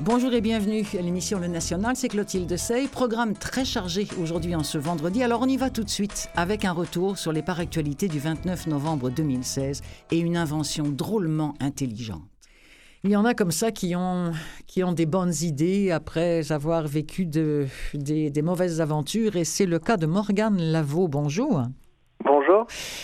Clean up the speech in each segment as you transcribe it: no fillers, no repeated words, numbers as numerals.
Bonjour et bienvenue à l'émission Le National, c'est Clotilde Sey. Programme très chargé aujourd'hui en ce vendredi. Alors on y va tout de suite avec un retour sur les par-actualités du 29 novembre 2016 et une invention drôlement intelligente. Il y en a comme ça qui ont des bonnes idées après avoir vécu des mauvaises aventures et c'est le cas de Morgane Lavaux. Bonjour. Bonjour.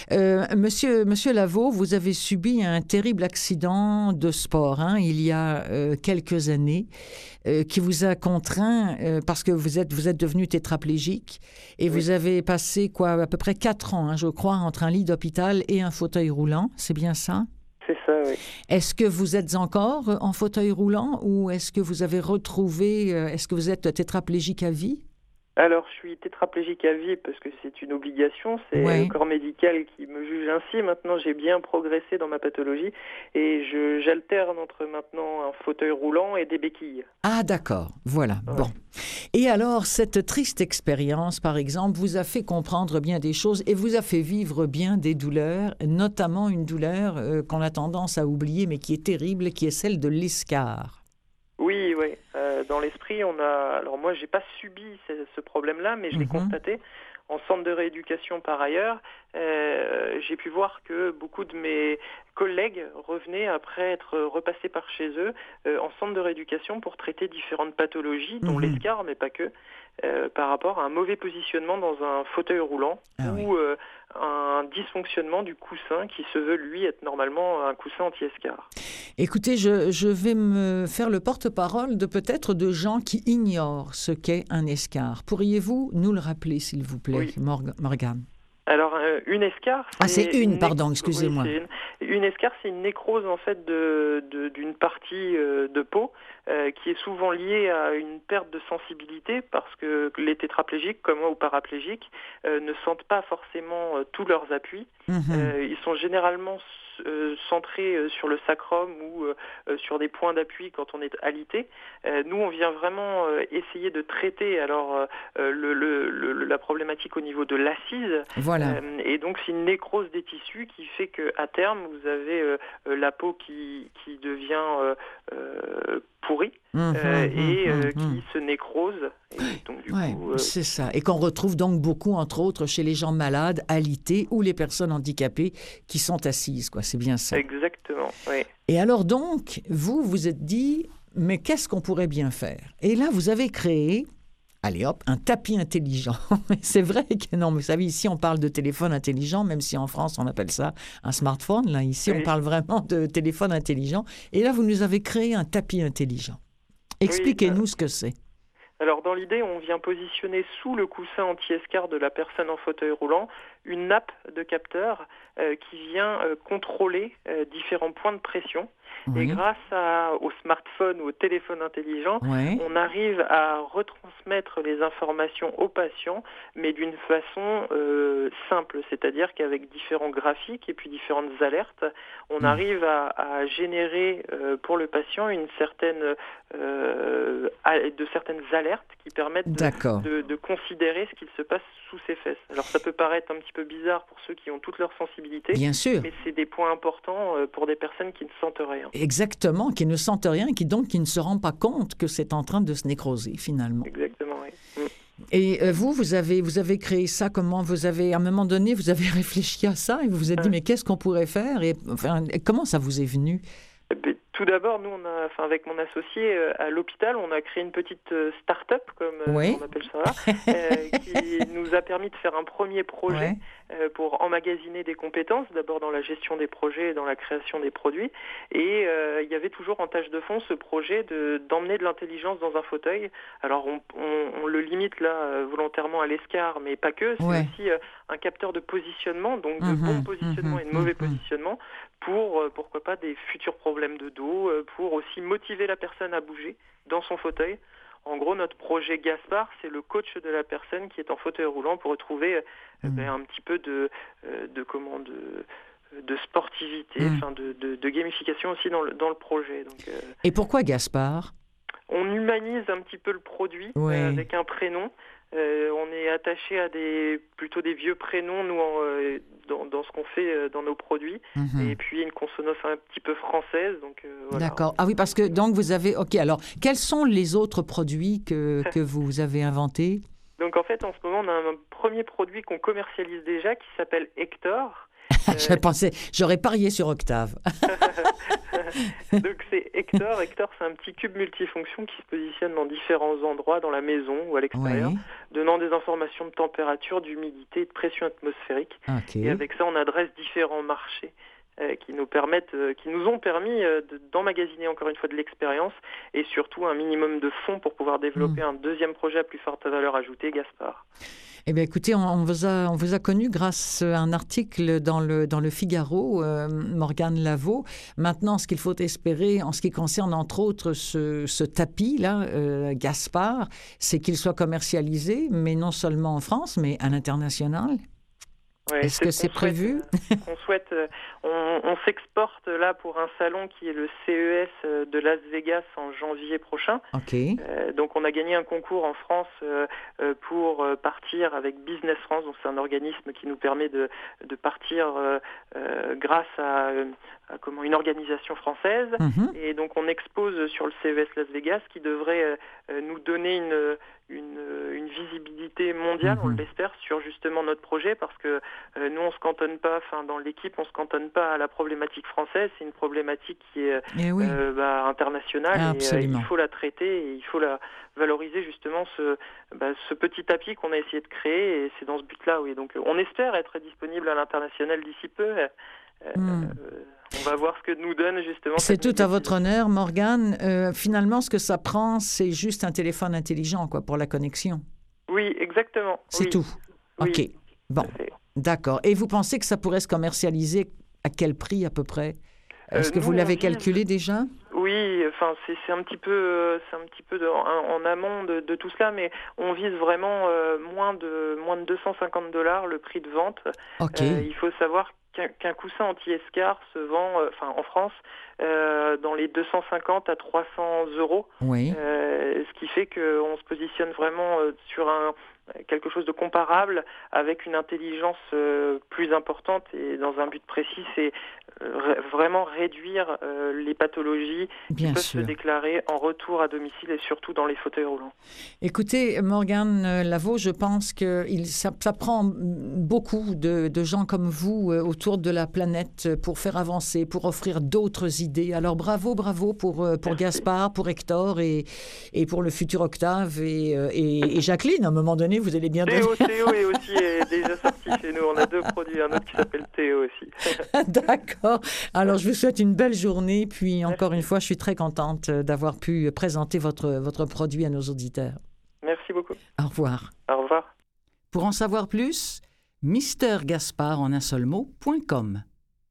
Monsieur Lavaux, vous avez subi un terrible accident de sport il y a quelques années qui vous a contraint parce que vous êtes devenu tétraplégique et vous avez passé à peu près 4 ans, je crois, entre un lit d'hôpital et un fauteuil roulant. C'est bien ça? C'est ça, oui. Est-ce que vous êtes encore en fauteuil roulant ou est-ce que vous avez retrouvé, est-ce que vous êtes tétraplégique à vie? Alors, je suis tétraplégique à vie parce que c'est une obligation, c'est le corps médical qui me juge ainsi. Maintenant, j'ai bien progressé dans ma pathologie et j'alterne entre maintenant un fauteuil roulant et des béquilles. Ah, d'accord, voilà, Ouais. bon. Et alors, cette triste expérience, par exemple, vous a fait comprendre bien des choses et vous a fait vivre bien des douleurs, notamment une douleur qu'on a tendance à oublier, mais qui est terrible, qui est celle de l'escar. Oui. Dans l'esprit, on a... Alors moi, j'ai pas subi ce problème-là, mais je l'ai constaté. En centre de rééducation par ailleurs, j'ai pu voir que beaucoup de mes collègues revenaient après être repassés par chez eux en centre de rééducation pour traiter différentes pathologies, dont l'escar, mais pas que, par rapport à un mauvais positionnement dans un fauteuil roulant ou un dysfonctionnement du coussin qui se veut, lui, être normalement un coussin anti-escar. Écoutez, je vais me faire le porte-parole peut-être de gens qui ignorent ce qu'est un escar. Pourriez-vous nous le rappeler, s'il vous plaît, Morgane? Alors, une escar... excusez-moi. Une escar, c'est une nécrose, en fait, d'une partie de peau qui est souvent liée à une perte de sensibilité parce que les tétraplégiques, comme moi, ou paraplégiques, ne sentent pas forcément tous leurs appuis. Ils sont généralement centrés sur le sacrum ou sur des points d'appui quand on est alité. Nous, on vient vraiment essayer de traiter la problématique au niveau de l'assise. Voilà. Et donc, c'est une nécrose des tissus qui fait qu'à terme, vous avez la peau qui devient pourrie qui se nécrose. Et donc, du coup, c'est ça. Et qu'on retrouve donc beaucoup, entre autres, chez les gens malades, alités ou les personnes handicapées qui sont assises, quoi. C'est bien ça. Exactement, oui. Et alors donc, vous êtes dit, mais qu'est-ce qu'on pourrait bien faire? Et là, vous avez créé... Allez hop, un tapis intelligent. C'est vrai que non, mais vous savez, ici, on parle de téléphone intelligent, même si en France, on appelle ça un smartphone. Là, ici, on parle vraiment de téléphone intelligent. Et là, vous nous avez créé un tapis intelligent. Expliquez-nous ce que c'est. Alors, dans l'idée, on vient positionner sous le coussin anti-escar de la personne en fauteuil roulant une nappe de capteurs qui vient contrôler différents points de pression. Et grâce au smartphone ou au téléphone intelligent, on arrive à retransmettre les informations au patient, mais d'une façon simple, c'est-à-dire qu'avec différents graphiques et puis différentes alertes, on arrive à générer pour le patient de certaines alertes qui permettent de considérer ce qu'il se passe sous ses fesses. Alors ça peut paraître un petit peu bizarre pour ceux qui ont toute leur sensibilité, bien sûr, mais c'est des points importants pour des personnes qui ne sentent rien. Exactement, qui ne sentent rien, qui ne se rendent pas compte que c'est en train de se nécroser finalement. Exactement, oui. Et vous avez créé ça comment? À un moment donné, vous avez réfléchi à ça et vous vous êtes dit, mais qu'est-ce qu'on pourrait faire? Et comment ça vous est venu? Tout d'abord, nous, avec mon associé à l'hôpital, on a créé une petite start-up, comme on appelle ça là, qui nous a permis de faire un premier projet pour emmagasiner des compétences, d'abord dans la gestion des projets et dans la création des produits. Et il y avait toujours en tâche de fond ce projet d'emmener de l'intelligence dans un fauteuil. Alors, on le limite là volontairement à l'escar, mais pas que. C'est aussi un capteur de positionnement, donc de bon positionnement et de mauvais positionnement, pour, pourquoi pas, des futurs problèmes de dos, pour aussi motiver la personne à bouger dans son fauteuil. En gros, notre projet Gaspard, c'est le coach de la personne qui est en fauteuil roulant pour retrouver un petit peu de sportivité, de gamification aussi dans le projet. Donc, et pourquoi Gaspard? On humanise un petit peu le produit avec un prénom. On est attaché à plutôt des vieux prénoms, nous, dans ce qu'on fait dans nos produits. Et puis, une consonance un petit peu française. Donc, voilà. D'accord. Ah oui, parce que donc vous avez... OK, alors, quels sont les autres produits que vous avez inventés? Donc, en fait, en ce moment, on a un premier produit qu'on commercialise déjà qui s'appelle Hector. J'aurais parié sur Octave. Donc c'est Hector. Hector, c'est un petit cube multifonction qui se positionne dans différents endroits dans la maison ou à l'extérieur, donnant des informations de température, d'humidité et de pression atmosphérique. Okay. Et avec ça, on adresse différents marchés qui nous ont permis d'emmagasiner encore une fois de l'expérience et surtout un minimum de fonds pour pouvoir développer un deuxième projet à plus forte valeur ajoutée, Gaspard. Eh bien, écoutez, on vous a connu grâce à un article dans le Figaro, Morgane Lavaux. Maintenant, ce qu'il faut espérer en ce qui concerne, entre autres, ce tapis-là, Gaspard, c'est qu'il soit commercialisé, mais non seulement en France, mais à l'international. Ouais, Est-ce que c'est prévu? On s'exporte là pour un salon qui est le CES de Las Vegas en janvier prochain. Okay. Donc on a gagné un concours en France pour partir avec Business France. Donc c'est un organisme qui nous permet de partir grâce à une organisation française. Et donc on expose sur le CES Las Vegas qui devrait nous donner une visibilité mondiale, on l'espère, sur justement notre projet, parce que nous on se cantonne pas, dans l'équipe on se cantonne pas à la problématique française, c'est une problématique qui est internationale. Absolument. Et il faut la traiter et il faut la valoriser justement ce petit tapis qu'on a essayé de créer, et c'est dans ce but-là, oui. Donc on espère être disponible à l'international d'ici peu. On va voir ce que nous donne justement. C'est tout à votre honneur, Morgane. Finalement, ce que ça prend, c'est juste un téléphone intelligent, pour la connexion. Oui, exactement. C'est tout. Oui. OK. Bon, d'accord. Et vous pensez que ça pourrait se commercialiser à quel prix à peu près? Est-ce que vous l'avez calculé déjà? Oui, c'est un petit peu en amont de tout cela, mais on vise vraiment moins de $250 le prix de vente. Okay. Il faut savoir qu'un coussin anti-escar se vend en France dans les 250 à 300 €. Oui. Ce qui fait qu'on se positionne vraiment sur quelque chose de comparable, avec une intelligence plus importante, et dans un but précis, c'est vraiment réduire les pathologies qui peuvent se déclarer en retour à domicile, et surtout dans les fauteuils roulants. Écoutez, Morgane Lavaux, je pense que ça prend beaucoup de gens comme vous autour de la planète pour faire avancer, pour offrir d'autres idées. Alors bravo pour Gaspard, pour Hector et pour le futur Octave et Jacqueline. À un moment donné, vous allez bien... Théo est aussi déjà sorti chez nous. On a 2 produits, un autre qui s'appelle Théo aussi. D'accord. Alors, je vous souhaite une belle journée. Puis, encore une fois, je suis très contente d'avoir pu présenter votre produit à nos auditeurs. Merci beaucoup. Au revoir. Au revoir. Pour en savoir plus, mistergaspard en un seul mot.com.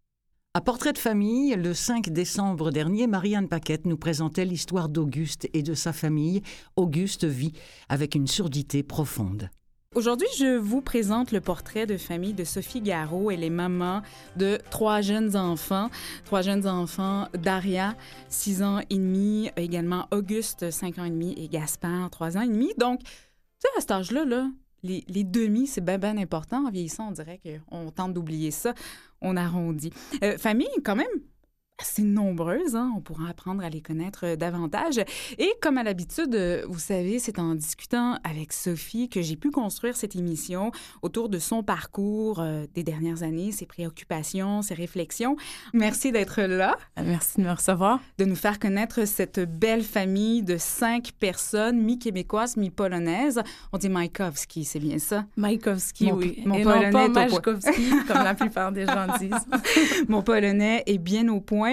À Portrait de famille, le 5 décembre dernier, Marianne Paquette nous présentait l'histoire d'Auguste et de sa famille. Auguste vit avec une surdité profonde. Aujourd'hui, je vous présente le portrait de famille de Sophie Garot. Elle est maman de 3 jeunes enfants. 3 jeunes enfants, Daria, 6 ans et demi, également Auguste, 5 ans et demi, et Gaspard, 3 ans et demi. Donc, tu sais, à cet âge-là, les demi, c'est bien important. En vieillissant, on dirait qu'on tente d'oublier ça. On arrondit. Famille, quand même, assez nombreuses, on pourra apprendre à les connaître davantage. Et comme à l'habitude, vous savez, c'est en discutant avec Sophie que j'ai pu construire cette émission autour de son parcours des dernières années, ses préoccupations, ses réflexions. Merci d'être là. Merci de me recevoir. De nous faire connaître cette belle famille de 5 personnes, mi-québécoises, mi-polonaises. On dit Majkowski, c'est bien ça? Majkowski, oui. Mon et polonais non pas Majkowski, comme la plupart des gens disent. Mon polonais est bien au point.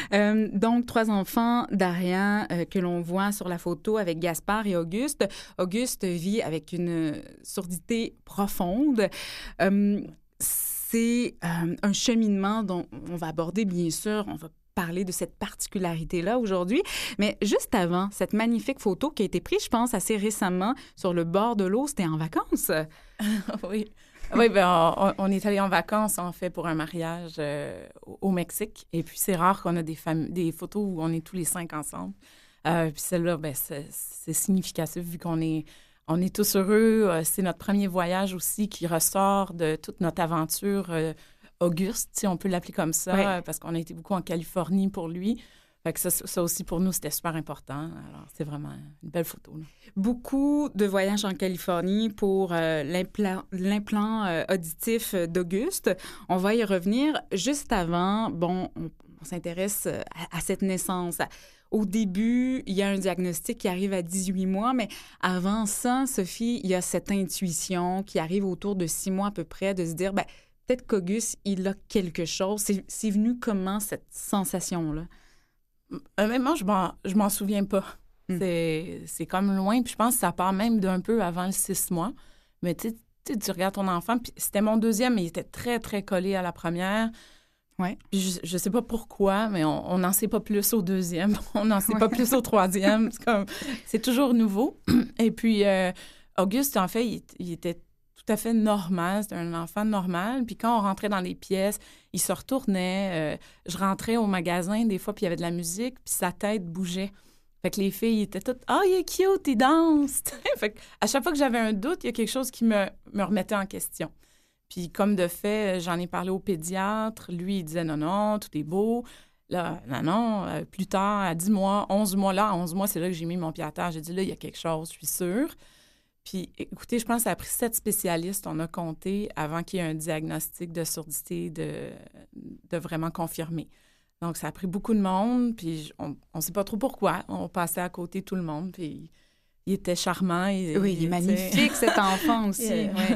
Donc, 3 enfants, Daria, que l'on voit sur la photo avec Gaspard et Auguste. Auguste vit avec une surdité profonde. C'est un cheminement dont on va aborder, bien sûr, on va parler de cette particularité-là aujourd'hui. Mais juste avant, cette magnifique photo qui a été prise, je pense, assez récemment sur le bord de l'eau, c'était en vacances. Oui. Oui, on est allé en vacances, en fait, pour un mariage au Mexique. Et puis, c'est rare qu'on a des photos où on est tous les 5 ensemble. Puis celle-là, c'est significatif vu qu'on est on est tous heureux. C'est notre premier voyage aussi qui ressort de toute notre aventure Auguste, si on peut l'appeler comme ça, parce qu'on a été beaucoup en Californie pour lui. Fait que ça aussi, pour nous, c'était super important. Alors, c'est vraiment une belle photo. Là. Beaucoup de voyages en Californie pour l'implant auditif d'Auguste. On va y revenir. Juste avant, on s'intéresse à cette naissance. Au début, il y a un diagnostic qui arrive à 18 mois, mais avant ça, Sophie, il y a cette intuition qui arrive autour de 6 mois à peu près de se dire, peut-être qu'Auguste, il a quelque chose. C'est venu comment, cette sensation-là? Honnêtement, je m'en souviens pas. C'est comme loin, puis je pense que ça part même d'un peu avant le 6 mois. Mais tu regardes ton enfant, puis c'était mon deuxième, mais il était très, très collé à la première. Ouais. Puis je sais pas pourquoi, mais on n'en sait pas plus au deuxième, on n'en sait pas plus au troisième. C'est toujours nouveau. Et puis, Auguste, en fait, il était tout à fait normal. C'était un enfant normal. Puis quand on rentrait dans les pièces, il se retournait. Je rentrais au magasin des fois, puis il y avait de la musique, puis sa tête bougeait. Fait que les filles étaient toutes « Ah, il est cute, il danse! » Fait qu'à chaque fois que j'avais un doute, il y a quelque chose qui me remettait en question. Puis comme de fait, j'en ai parlé au pédiatre. Lui, il disait « Non, tout est beau. » Là, non, plus tard, à 10 mois, 11 mois, là, à 11 mois, c'est là que j'ai mis mon pied à terre. J'ai dit « Là, il y a quelque chose, je suis sûre. » Puis, écoutez, je pense que ça a pris 7 spécialistes, on a compté, avant qu'il y ait un diagnostic de surdité de vraiment confirmé. Donc, ça a pris beaucoup de monde, puis on ne sait pas trop pourquoi. On passait à côté tout le monde, puis il était charmant. Il est magnifique, cet enfant aussi.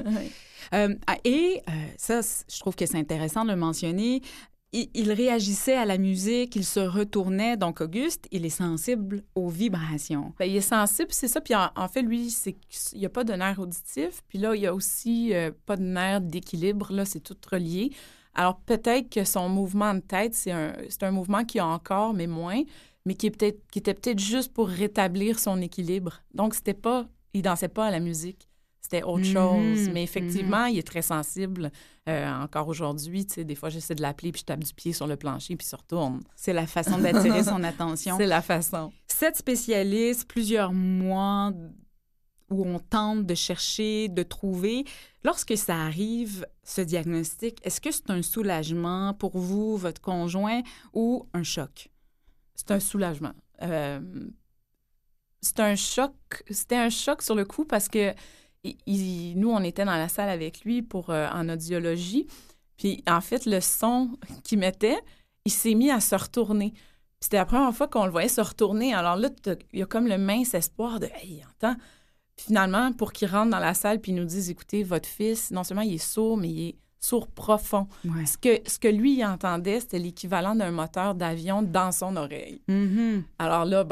Ça, je trouve que c'est intéressant de le mentionner. Il réagissait à la musique, il se retournait. Donc, Auguste, il est sensible aux vibrations. Bien, il est sensible, c'est ça. Puis en fait, lui, il n'y a pas de nerf auditif. Puis là, il n'y a aussi pas de nerf d'équilibre. Là, c'est tout relié. Alors, peut-être que son mouvement de tête, c'est un mouvement qu'il a encore, mais moins, mais qui était peut-être juste pour rétablir son équilibre. Donc, il ne dansait pas à la musique. C'était autre chose. Mais effectivement, il est très sensible. Encore aujourd'hui, tu sais, des fois, j'essaie de l'appeler, puis je tape du pied sur le plancher, puis il se retourne. C'est la façon d'attirer son attention. C'est la façon. 7 spécialistes, plusieurs mois où on tente de chercher, de trouver. Lorsque ça arrive, ce diagnostic, est-ce que c'est un soulagement pour vous, votre conjoint, ou un choc? C'est un soulagement. C'était un choc sur le coup parce que nous, on était dans la salle avec lui en audiologie. Puis, en fait, le son qu'il mettait, il s'est mis à se retourner. Puis c'était la première fois qu'on le voyait se retourner. Alors là, il y a comme le mince espoir de « Hey, il entend ». Puis finalement, pour qu'il rentre dans la salle puis il nous dise « Écoutez, votre fils, non seulement il est sourd, mais il est sourd profond. Ouais. » Ce que lui, il entendait, c'était l'équivalent d'un moteur d'avion dans son oreille. Mm-hmm. Alors là,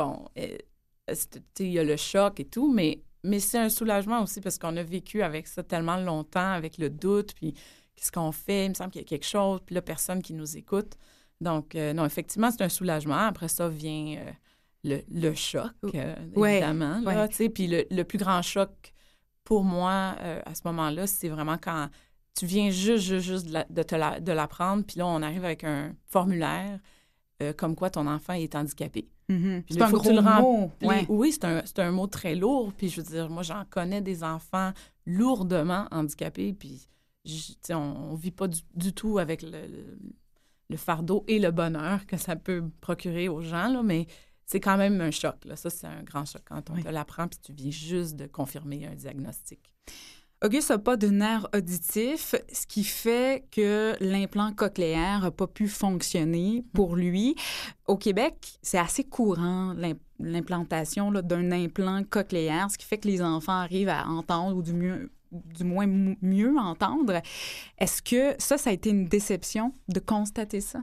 il y a le choc et tout, mais c'est un soulagement aussi parce qu'on a vécu avec ça tellement longtemps, avec le doute, puis qu'est-ce qu'on fait? Il me semble qu'il y a quelque chose, puis là, personne qui nous écoute. Donc, non, effectivement, c'est un soulagement. Après ça vient le choc, évidemment. Là, puis le plus grand choc pour moi, à ce moment-là, c'est vraiment quand tu viens juste de l'apprendre, puis là, on arrive avec un formulaire comme quoi ton enfant est handicapé. Mm-hmm. C'est un gros mot. Ouais. Oui, c'est un mot très lourd. Puis je veux dire, moi, j'en connais des enfants lourdement handicapés. Puis, on ne vit pas du tout avec le fardeau et le bonheur que ça peut procurer aux gens, là, mais c'est quand même un choc. Là. Ça, c'est un grand choc quand on te l'apprend puis tu viens juste de confirmer un diagnostic. Auguste n'a pas de nerf auditif, ce qui fait que l'implant cochléaire n'a pas pu fonctionner pour lui. Au Québec, c'est assez courant, l'implantation d'un implant cochléaire, ce qui fait que les enfants arrivent à entendre ou du moins mieux entendre. Est-ce que ça a été une déception de constater ça?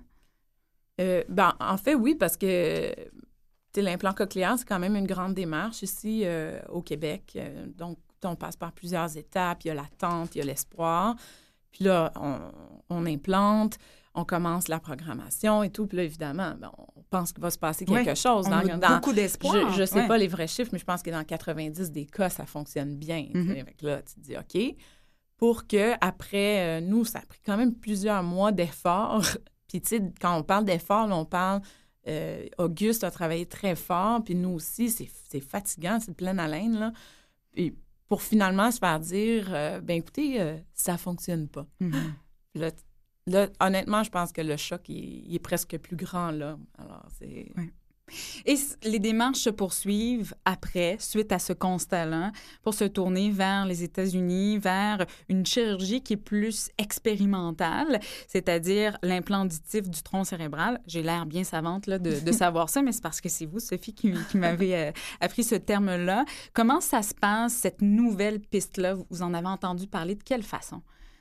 En fait, oui, parce que l'implant cochléaire, c'est quand même une grande démarche ici au Québec. Donc, on passe par plusieurs étapes. Il y a l'attente, il y a l'espoir. Puis là, on implante, on commence la programmation et tout. Puis là, évidemment, on pense qu'il va se passer quelque chose. On a beaucoup d'espoir. Je ne sais pas les vrais chiffres, mais je pense que dans 90 des cas, ça fonctionne bien. Avec là, tu te dis, OK. Pour que après, nous, ça a pris quand même plusieurs mois d'efforts. Puis, tu sais, quand on parle d'efforts, on parle... Auguste a travaillé très fort, puis nous aussi, c'est fatigant, c'est de pleine haleine, là. Et pour finalement se faire dire, ben écoutez, ça fonctionne pas. Là, honnêtement, je pense que le choc, il est presque plus grand, là. Alors, c'est... Oui. Et les démarches se poursuivent après, suite à ce constat-là, pour se tourner vers les États-Unis, vers une chirurgie qui est plus expérimentale, c'est-à-dire l'implant auditif du tronc cérébral. J'ai l'air bien savante là, de savoir ça, mais c'est parce que c'est vous, Sophie, qui m'avez appris ce terme-là. Comment ça se passe, cette nouvelle piste-là? Vous en avez entendu parler de quelle façon?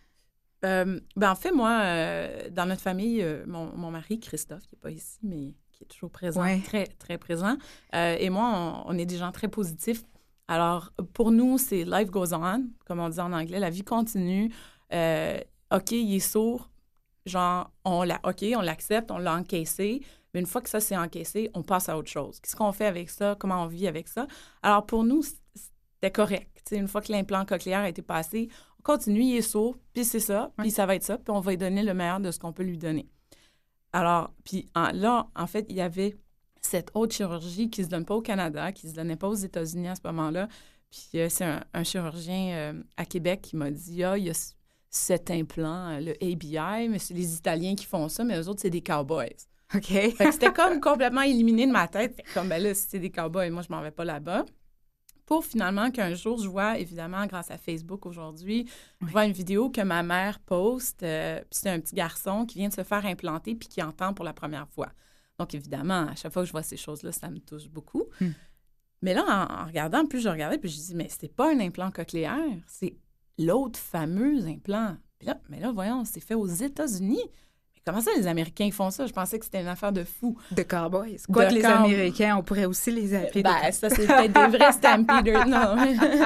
En fait, moi, dans notre famille, mon mari, Christophe, qui n'est pas ici, mais qui est toujours présent, très, très présent, et moi, on est des gens très positifs. Alors, pour nous, c'est « life goes on », comme on dit en anglais, la vie continue. OK, il est sourd, genre, on l'accepte, on l'a encaissé, mais une fois que ça s'est encaissé, on passe à autre chose. Qu'est-ce qu'on fait avec ça? Comment on vit avec ça? Alors, pour nous, c'était correct. T'sais, une fois que l'implant cochléaire a été passé, continue, il est sourd, puis c'est ça, puis ça va être ça, puis on va lui donner le meilleur de ce qu'on peut lui donner. Alors, puis là, en fait, il y avait cette autre chirurgie qui ne se donne pas au Canada, qui ne se donnait pas aux États-Unis à ce moment-là. Puis c'est un chirurgien à Québec qui m'a dit, il y a cet implant, le ABI, mais c'est les Italiens qui font ça, mais eux autres, c'est des cowboys. OK. Fait que c'était comme complètement éliminé de ma tête. Comme, ben là, si c'est des cowboys, moi, je m'en vais pas là-bas. Pour finalement qu'un jour, je vois, évidemment, grâce à Facebook aujourd'hui, je vois une vidéo que ma mère poste, puis c'est un petit garçon qui vient de se faire implanter puis qui entend pour la première fois. Donc, évidemment, à chaque fois que je vois ces choses-là, ça me touche beaucoup. Mais là, en regardant, plus je regardais, puis je dis, mais c'est pas un implant cochléaire, c'est l'autre fameux implant. Puis là, mais là, voyons, c'est fait aux États-Unis. Comment ça, les Américains font ça? Je pensais que c'était une affaire de fou. De cowboys. Quoi que les Américains, on pourrait aussi les appeler ça, c'est peut-être des vrais stampeders. Non.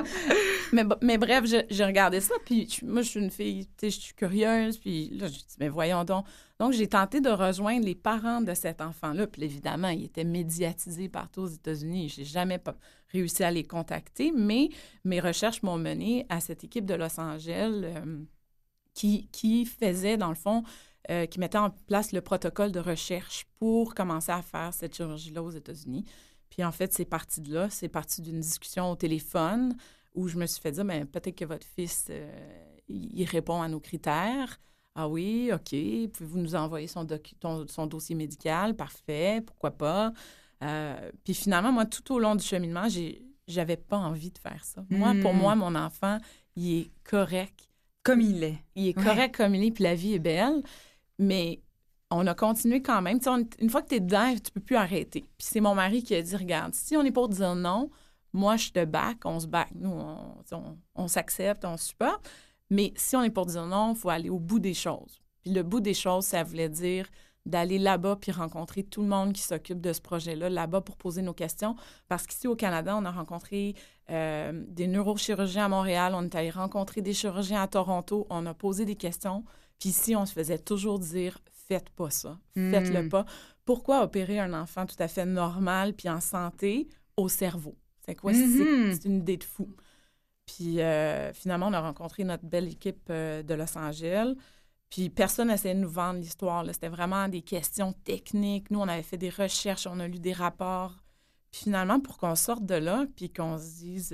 mais bref, j'ai regardé ça, puis moi, je suis une fille, tu sais, je suis curieuse, puis là, je dis, mais voyons donc. Donc, j'ai tenté de rejoindre les parents de cet enfant-là, puis évidemment, il était médiatisé partout aux États-Unis. Je n'ai jamais réussi à les contacter, mais mes recherches m'ont mené à cette équipe de Los Angeles qui faisait, dans le fond, qui mettait en place le protocole de recherche pour commencer à faire cette chirurgie-là aux États-Unis. Puis en fait, c'est parti de là. C'est parti d'une discussion au téléphone où je me suis fait dire, bien, peut-être que votre fils, il répond à nos critères. Ah oui, OK. Pouvez-vous nous envoyer son dossier médical? Parfait. Pourquoi pas? Puis finalement, moi, tout au long du cheminement, j'avais pas envie de faire ça. Moi, pour moi, mon enfant, il est correct. Comme il est. Il est correct comme il est, puis la vie est belle. Mais on a continué quand même. Une fois que tu es dedans, tu peux plus arrêter. Puis c'est mon mari qui a dit, regarde, si on est pour dire non, moi, je te back, on se back. Nous, on s'accepte, on se supporte. Mais si on est pour dire non, il faut aller au bout des choses. Puis le bout des choses, ça voulait dire d'aller là-bas puis rencontrer tout le monde qui s'occupe de ce projet-là, là-bas pour poser nos questions. Parce qu'ici, au Canada, on a rencontré des neurochirurgiens à Montréal, on est allé rencontrer des chirurgiens à Toronto, on a posé des questions. Puis ici, on se faisait toujours dire « faites pas ça, faites-le pas ». Pourquoi opérer un enfant tout à fait normal puis en santé au cerveau? C'est quoi? C'est une idée de fou. Puis finalement, on a rencontré notre belle équipe de Los Angeles. Puis personne n'essayait de nous vendre l'histoire, là. C'était vraiment des questions techniques. Nous, on avait fait des recherches, on a lu des rapports. Puis finalement, pour qu'on sorte de là puis qu'on se dise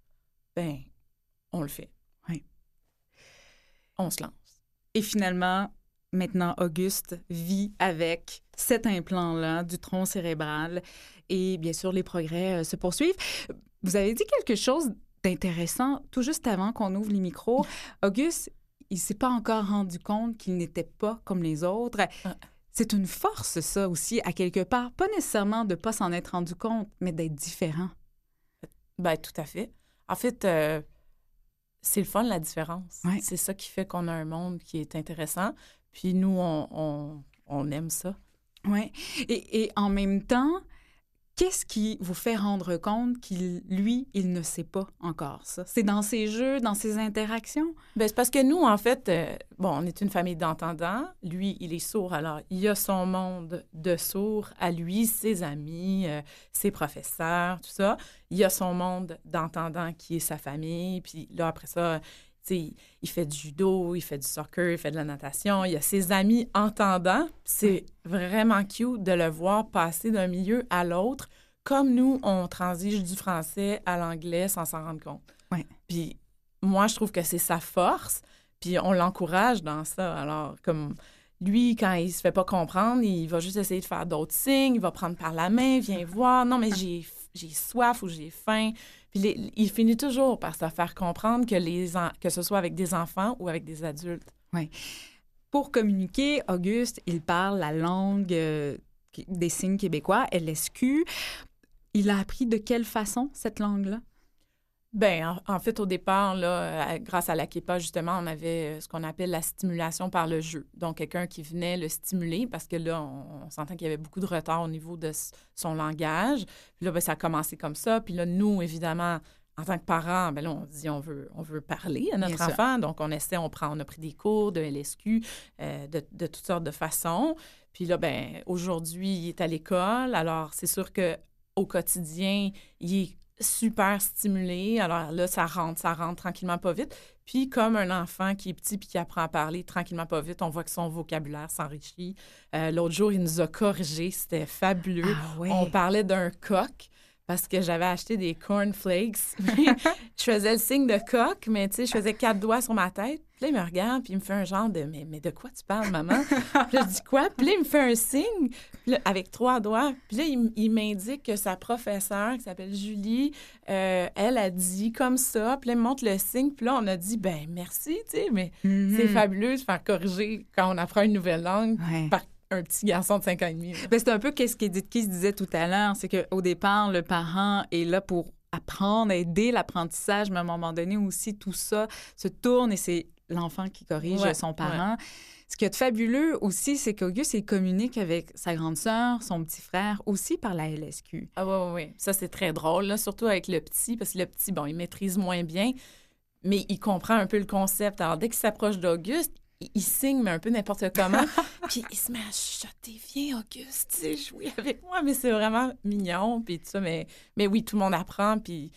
on le fait. Oui. On se lance. Et finalement, maintenant, Auguste vit avec cet implant-là du tronc cérébral et bien sûr, les progrès se poursuivent. Vous avez dit quelque chose d'intéressant tout juste avant qu'on ouvre les micros. Auguste, il ne s'est pas encore rendu compte qu'il n'était pas comme les autres. C'est une force, ça aussi, à quelque part. Pas nécessairement de ne pas s'en être rendu compte, mais d'être différent. Bien, tout à fait. En fait, c'est le fun, la différence. Ouais. C'est ça qui fait qu'on a un monde qui est intéressant. Puis nous, on aime ça. Oui. Et en même temps, qu'est-ce qui vous fait rendre compte qu'il ne sait pas encore ça? C'est dans ses jeux, dans ses interactions? Bien, c'est parce que nous, en fait, on est une famille d'entendants. Lui, il est sourd, alors il a son monde de sourds à lui, ses amis, ses professeurs, tout ça. Il a son monde d'entendants qui est sa famille. Puis là, après ça, il fait du judo, il fait du soccer, il fait de la natation. Il a ses amis entendants. C'est vraiment cute de le voir passer d'un milieu à l'autre, comme nous, on transige du français à l'anglais sans s'en rendre compte. Ouais. Puis moi, je trouve que c'est sa force, puis on l'encourage dans ça. Alors, comme lui, quand il se fait pas comprendre, il va juste essayer de faire d'autres signes, il va prendre par la main, viens voir, non, mais j'ai soif ou j'ai faim. Puis il finit toujours par se faire comprendre que ce soit avec des enfants ou avec des adultes. Oui. Pour communiquer, Auguste, il parle la langue des signes québécois, LSQ. Il a appris de quelle façon, cette langue-là? Bien, en fait, au départ, là, grâce à l'AKEPA, justement, on avait ce qu'on appelle la stimulation par le jeu. Donc, quelqu'un qui venait le stimuler parce que là, on s'entend qu'il y avait beaucoup de retard au niveau de son langage. Puis là, bien, ça a commencé comme ça. Puis là, nous, évidemment, en tant que parents, bien là, on dit on veut parler à notre enfant. Donc, on a pris des cours de LSQ de toutes sortes de façons. Puis là, bien, aujourd'hui, il est à l'école. Alors, c'est sûr qu'au quotidien, il est super stimulé. Alors là, ça rentre tranquillement pas vite. Puis comme un enfant qui est petit puis qui apprend à parler tranquillement pas vite, on voit que son vocabulaire s'enrichit. L'autre jour, il nous a corrigé. C'était fabuleux. Ah, oui. On parlait d'un coq parce que j'avais acheté des cornflakes. Je faisais le signe de coq, mais tu sais, je faisais 4 doigts sur ma tête. Puis là, il me regarde, puis il me fait un genre de « Mais de quoi tu parles, maman? » Puis là, je dis « Quoi? » Puis là, il me fait un signe là, avec 3 doigts. Puis là, il m'indique que sa professeure, qui s'appelle Julie, elle a dit comme ça. Puis là, il me montre le signe. Puis là, on a dit « Ben merci, tu sais, mais c'est fabuleux de se faire corriger quand on apprend une nouvelle langue par un petit garçon de 5 ans et demi. » Bien, c'est un peu ce qu'Édith Key disait tout à l'heure, c'est qu'au départ, le parent est là pour apprendre, aider l'apprentissage, mais à un moment donné aussi, tout ça se tourne et c'est l'enfant qui corrige son parent. Ouais. Ce qui est fabuleux aussi, c'est qu'Auguste, il communique avec sa grande sœur, son petit frère, aussi par la LSQ. Ah oui. Ça, c'est très drôle, là, surtout avec le petit, parce que le petit, bon, il maîtrise moins bien, mais il comprend un peu le concept. Alors, dès qu'il s'approche d'Auguste, il signe, mais un peu n'importe comment. Puis il se met à chuchoter. « Viens, Auguste, tu sais, jouer avec moi. » Mais c'est vraiment mignon. Puis tout ça, mais oui, tout le monde apprend. Puis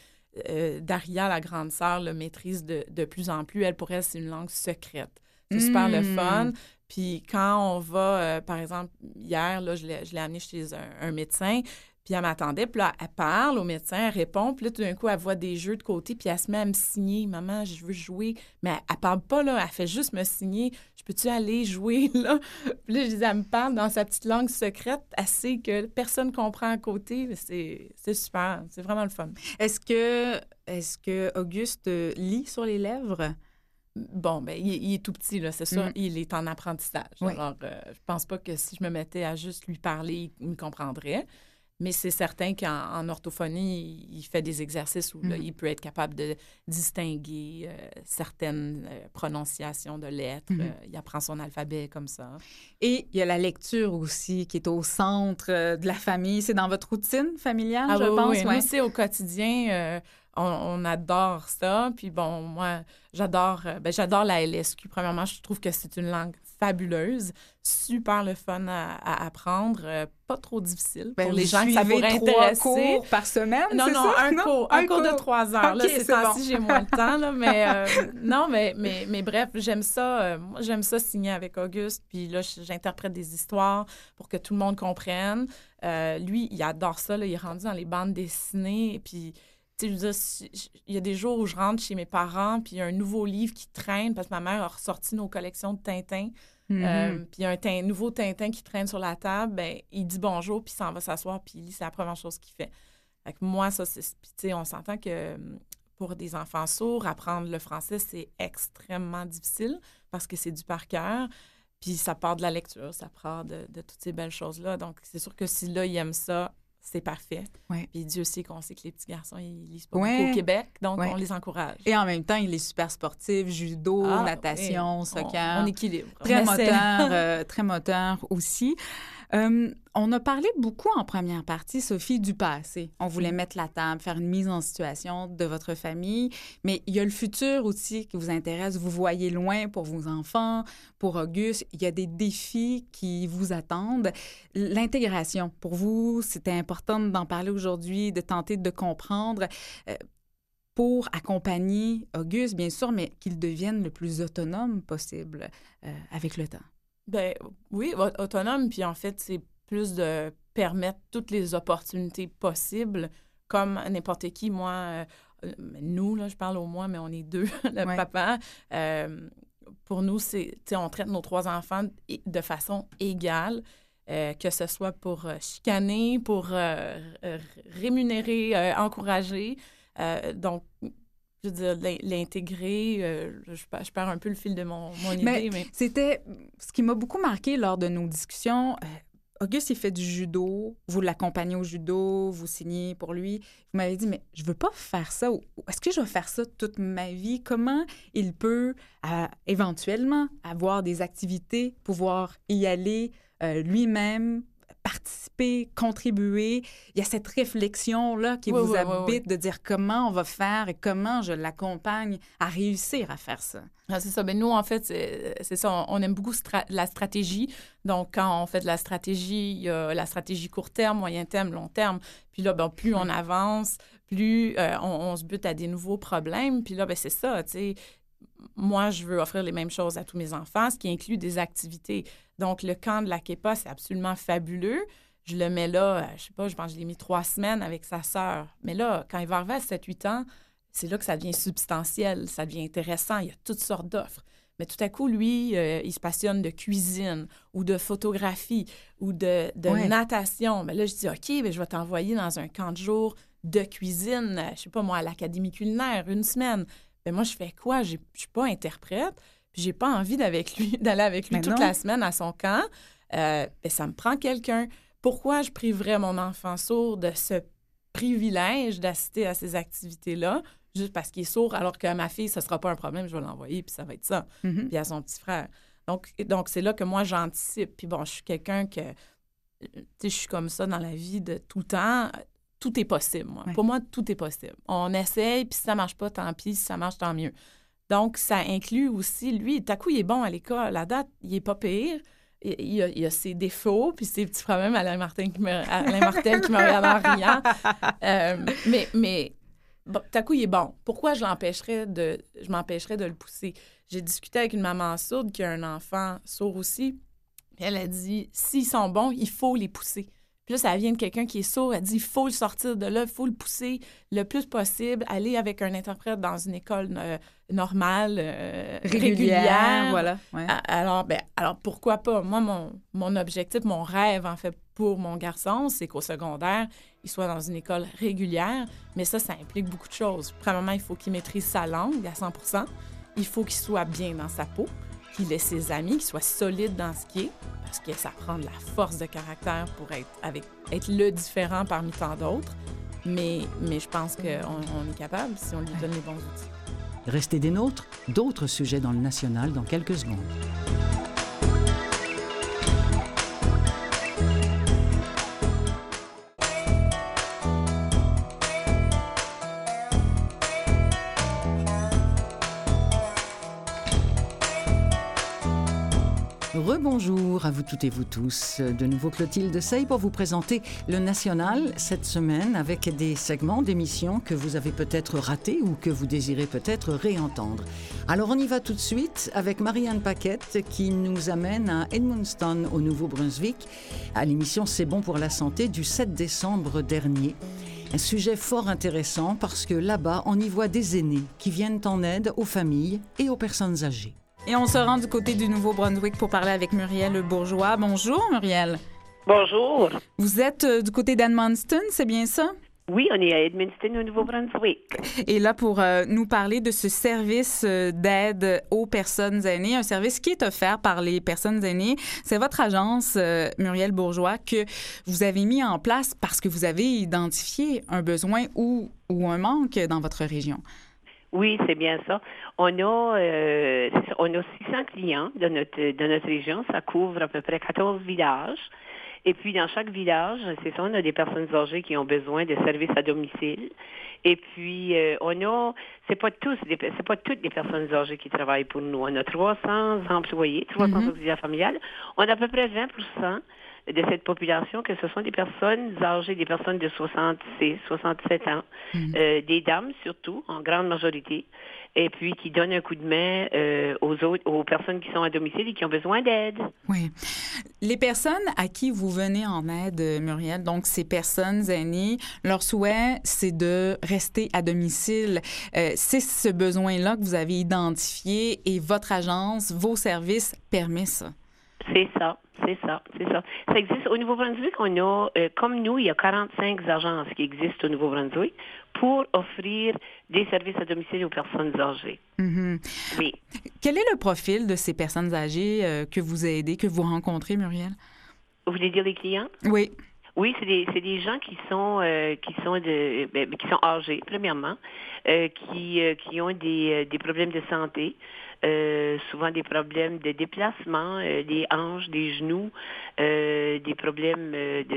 Daria, la grande sœur, le maîtrise de plus en plus. Elle, pour elle, c'est une langue secrète. C'est super le fun. Puis quand on va, par exemple, hier, là, je l'ai amenée chez un médecin. Puis elle m'attendait, puis là, elle parle au médecin, elle répond, puis là, tout d'un coup, elle voit des jeux de côté, puis elle se met à me signer. « Maman, je veux jouer. » Mais elle parle pas, là, elle fait juste me signer. « Je peux-tu aller jouer, là? » Puis là, je dis, elle me parle dans sa petite langue secrète, assez que personne comprend à côté. C'est super, c'est vraiment le fun. Est-ce que Auguste lit sur les lèvres? Bon, bien, il est tout petit, là, c'est sûr. Il est en apprentissage. Oui. Alors, je pense pas que si je me mettais à juste lui parler, il me comprendrait. Mais c'est certain qu'en orthophonie, il fait des exercices où là, il peut être capable de distinguer certaines prononciations de lettres. Il apprend son alphabet comme ça. Et il y a la lecture aussi qui est au centre de la famille. C'est dans votre routine familiale, je pense? Oui, nous, c'est au quotidien. On adore ça. Puis bon, moi, j'adore la LSQ. Premièrement, je trouve que c'est une langue fabuleuse, super le fun à apprendre, pas trop difficile pour les gens que ça pourrait intéresser. 3 cours par semaine, non, c'est non, ça? Un cours de 3 heures. Okay, là, c'est temps-ci, j'ai moins de temps, là, mais bref, j'aime ça. Moi, j'aime ça signer avec Auguste, puis là, j'interprète des histoires pour que tout le monde comprenne. Lui, il adore ça, là, il est rendu dans les bandes dessinées, puis tu sais, je veux dire, il y a des jours où je rentre chez mes parents, puis il y a un nouveau livre qui traîne, parce que ma mère a ressorti nos collections de Tintin. Puis il y a un nouveau Tintin qui traîne sur la table. Bien, il dit bonjour, puis il s'en va s'asseoir, puis il lit, c'est la première chose qu'il fait. Fait que moi, ça, c'est... Puis tu sais, on s'entend que pour des enfants sourds, apprendre le français, c'est extrêmement difficile, parce que c'est du par cœur. Puis ça part de la lecture, ça part de toutes ces belles choses-là. Donc, c'est sûr que si là, il aime ça, c'est parfait. Ouais. Puis Dieu sait qu'on sait que les petits garçons, ils lisent pas beaucoup au Québec, donc on les encourage. Et en même temps, il est super sportif, judo, natation, soccer. On équilibre. Très moteur aussi. On a parlé beaucoup en première partie, Sophie, du passé. On voulait mettre la table, faire une mise en situation de votre famille, mais il y a le futur aussi qui vous intéresse. Vous voyez loin pour vos enfants, pour Auguste. Il y a des défis qui vous attendent. L'intégration, pour vous, c'était important d'en parler aujourd'hui, de tenter de comprendre pour accompagner Auguste, bien sûr, mais qu'il devienne le plus autonome possible avec le temps. Bien, oui, autonome, puis en fait, c'est plus de permettre toutes les opportunités possibles, comme n'importe qui. Moi, nous, là, je parle au moins, mais on est deux, le papa. Pour nous, on traite nos 3 enfants de façon égale, que ce soit pour chicaner, pour rémunérer, encourager. Donc, je veux dire, l'intégrer, je perds un peu le fil de mon idée. Mais c'était ce qui m'a beaucoup marqué lors de nos discussions. Auguste, il fait du judo, vous l'accompagnez au judo, vous signez pour lui. Vous m'avez dit, mais je veux pas faire ça. Est-ce que je vais faire ça toute ma vie? Comment il peut éventuellement avoir des activités, pouvoir y aller lui-même, participer, contribuer? Il y a cette réflexion-là qui vous habite de dire comment on va faire et comment je l'accompagne à réussir à faire ça. Ah, c'est ça. Bien, nous, en fait, c'est ça. On aime beaucoup la stratégie. Donc, quand on fait de la stratégie, il y a la stratégie court terme, moyen terme, long terme. Puis là, ben, plus on avance, plus on se bute à des nouveaux problèmes. Puis là, ben, c'est ça, tu sais. Moi, je veux offrir les mêmes choses à tous mes enfants, ce qui inclut des activités. Donc, le camp de la Kepa, c'est absolument fabuleux. Je le mets là, je sais pas, je pense que je l'ai mis 3 semaines avec sa sœur. Mais là, quand il va arriver à 7-8 ans, c'est là que ça devient substantiel, ça devient intéressant. Il y a toutes sortes d'offres. Mais tout à coup, lui, il se passionne de cuisine ou de photographie ou de natation. Mais là, je dis, OK, bien, je vais t'envoyer dans un camp de jour de cuisine, je sais pas moi, à l'Académie culinaire, 1 semaine. Bien, moi, je fais quoi? Je suis pas interprète, puis j'ai pas envie d'aller avec lui toute la semaine à son camp. Bien, ça me prend quelqu'un. Pourquoi je priverais mon enfant sourd de ce privilège d'assister à ces activités-là, juste parce qu'il est sourd, alors que ma fille, ce sera pas un problème, je vais l'envoyer, puis ça va être ça. Puis à son petit frère. Donc, c'est là que moi, j'anticipe. Puis bon, je suis quelqu'un que, tu sais, je suis comme ça dans la vie de tout le temps. Tout est possible, moi. Pour moi, tout est possible. On essaye, puis si ça marche pas, tant pis. Si ça marche, tant mieux. Donc, ça inclut aussi, lui, tout à coup, il est bon à l'école. À date, il est pas pire. Il a ses défauts, puis ses petits problèmes. Alain Martel qui me regarde en riant. Mais bon, tout à coup, il est bon. Pourquoi je m'empêcherais de le pousser? J'ai discuté avec une maman sourde qui a un enfant sourd aussi. Elle a dit, s'ils sont bons, il faut les pousser. Puis là, ça vient de quelqu'un qui est sourd. Elle dit, il faut le sortir de là, il faut le pousser le plus possible, aller avec un interprète dans une école normale, régulière. Voilà. Ouais. Alors, pourquoi pas? Moi, mon objectif, mon rêve, en fait, pour mon garçon, c'est qu'au secondaire, il soit dans une école régulière. Mais ça implique beaucoup de choses. Premièrement, il faut qu'il maîtrise sa langue à 100%. Il faut qu'il soit bien dans sa peau, qu'il ait ses amis, qu'il soit solide dans ce qu'il est. Parce que ça prend de la force de caractère pour être le différent parmi tant d'autres. Mais je pense qu'on est capable si on lui donne les bons outils. Restez des nôtres, d'autres sujets dans le national dans quelques secondes. Rebonjour à vous toutes et vous tous. De nouveau Clotilde Sey pour vous présenter le National cette semaine avec des segments d'émissions que vous avez peut-être ratés ou que vous désirez peut-être réentendre. Alors on y va tout de suite avec Marianne Paquette qui nous amène à Edmundston au Nouveau-Brunswick à l'émission C'est bon pour la santé du 7 décembre dernier. Un sujet fort intéressant parce que là-bas on y voit des aînés qui viennent en aide aux familles et aux personnes âgées. Et on se rend du côté du Nouveau-Brunswick pour parler avec Muriel Bourgeois. Bonjour, Muriel. Bonjour. Vous êtes du côté d'Edmundston, c'est bien ça? Oui, on est à Edmundston, au Nouveau-Brunswick. Et là, pour nous parler de ce service d'aide aux personnes aînées, un service qui est offert par les personnes aînées. C'est votre agence, Muriel Bourgeois, que vous avez mis en place parce que vous avez identifié un besoin ou un manque dans votre région. Oui, c'est bien ça. On a 600 clients de notre région. Ça couvre à peu près 14 villages. Et puis, dans chaque village, c'est ça, on a des personnes âgées qui ont besoin de services à domicile. Et puis, c'est pas toutes les personnes âgées qui travaillent pour nous. On a 300 employés, 300 auxiliaires familiales. On a à peu près 20% de cette population que ce sont des personnes âgées, des personnes de 66, 67 ans, des dames surtout, en grande majorité, et puis qui donnent un coup de main aux personnes qui sont à domicile et qui ont besoin d'aide. Oui. Les personnes à qui vous venez en aide, Muriel, donc ces personnes aînées, leur souhait, c'est de rester à domicile. C'est ce besoin-là que vous avez identifié et votre agence, vos services permettent ça. C'est ça. Ça existe. Au Nouveau-Brunswick, on a, comme nous, il y a 45 agences qui existent au Nouveau-Brunswick pour offrir des services à domicile aux personnes âgées. Mm-hmm. Oui. Quel est le profil de ces personnes âgées que vous aidez, que vous rencontrez, Muriel? Vous voulez dire les clients? Oui. Oui, c'est des gens qui sont âgés, premièrement, qui ont des problèmes de santé. Souvent des problèmes de déplacement, des hanches, des genoux, des problèmes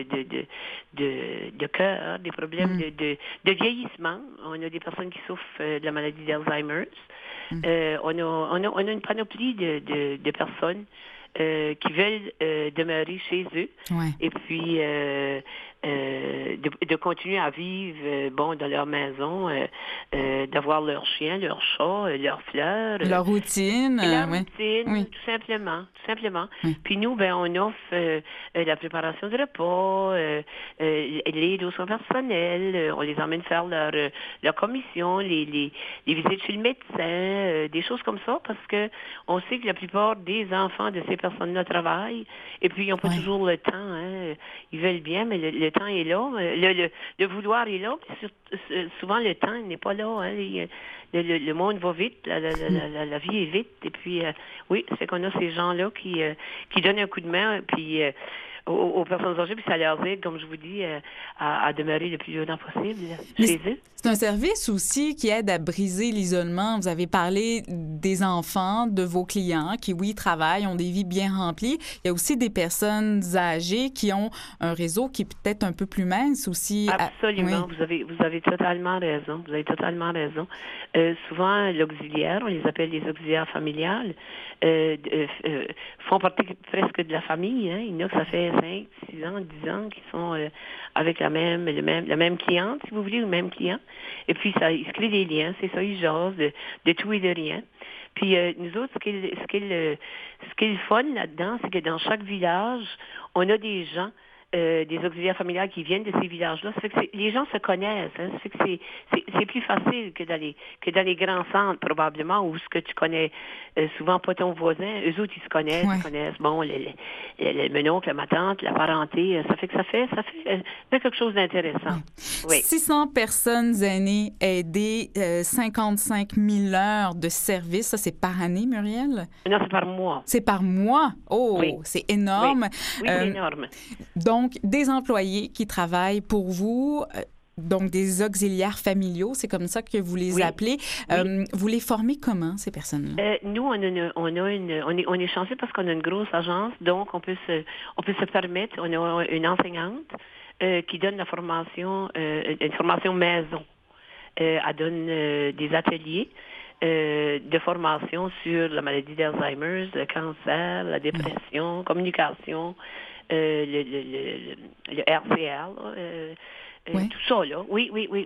de cœur, des problèmes de vieillissement. On a des personnes qui souffrent de la maladie d'Alzheimer. On a une panoplie de personnes qui veulent demeurer chez eux. Ouais. Et puis de continuer à vivre dans leur maison, d'avoir leur chien, leur chat, leurs fleurs. Leur routine. Routine, tout simplement. Oui. Puis nous, on offre la préparation de repas, l'aide aux soins personnels, on les emmène faire leur commission, les visites chez le médecin, des choses comme ça, parce que on sait que la plupart des enfants de ces personnes-là travaillent, et puis ils n'ont pas toujours le temps. Hein. Ils veulent bien, mais le temps est là. Le vouloir est là. Souvent, le temps n'est pas là. Hein. Le monde va vite. La vie est vite. Et puis, oui, c'est qu'on a ces gens-là qui donnent un coup de main. Puis, aux personnes âgées, puis ça leur aide, comme je vous dis, à demeurer le plus longtemps possible chez eux. C'est un service aussi qui aide à briser l'isolement. Vous avez parlé des enfants, de vos clients qui, oui, travaillent, ont des vies bien remplies. Il y a aussi des personnes âgées qui ont un réseau qui est peut-être un peu plus mince aussi. Absolument. Oui. Vous avez totalement raison. Souvent, l'auxiliaire, on les appelle les auxiliaires familiales, font partie presque de la famille. Hein. Il y en a que ça fait 5, 6 ans, 10 ans qui sont avec la même cliente, si vous voulez, ou le même client. Et puis, il se crée des liens, c'est ça, ils jasent de tout et de rien. Puis, nous autres, ce qui est le fun là-dedans, c'est que dans chaque village, on a des gens, des auxiliaires familiales qui viennent de ces villages-là. Ça fait que les gens se connaissent. Hein. Ça fait que c'est plus facile que dans les grands centres, probablement, où ce que tu connais souvent pas ton voisin. Eux autres, ils se connaissent. Ils connaissent, le mononcle, ma tante, la parenté. Ça fait que ça fait quelque chose d'intéressant. Oui. 600 personnes aînées aidées, 55 000 heures de service. Ça, c'est par année, Muriel? Non, c'est par mois. C'est par mois? Oh, oui. C'est énorme. Oui, c'est énorme. Donc, des employés qui travaillent pour vous, donc des auxiliaires familiaux, c'est comme ça que vous les appelez. Vous les formez comment, ces personnes-là? Nous, on est chanceux parce qu'on a une grosse agence, donc on peut se permettre, on a une enseignante qui donne la formation, une formation maison. Elle donne des ateliers de formation sur la maladie d'Alzheimer, le cancer, la dépression, communication, le RCL, tout ça, là. Oui.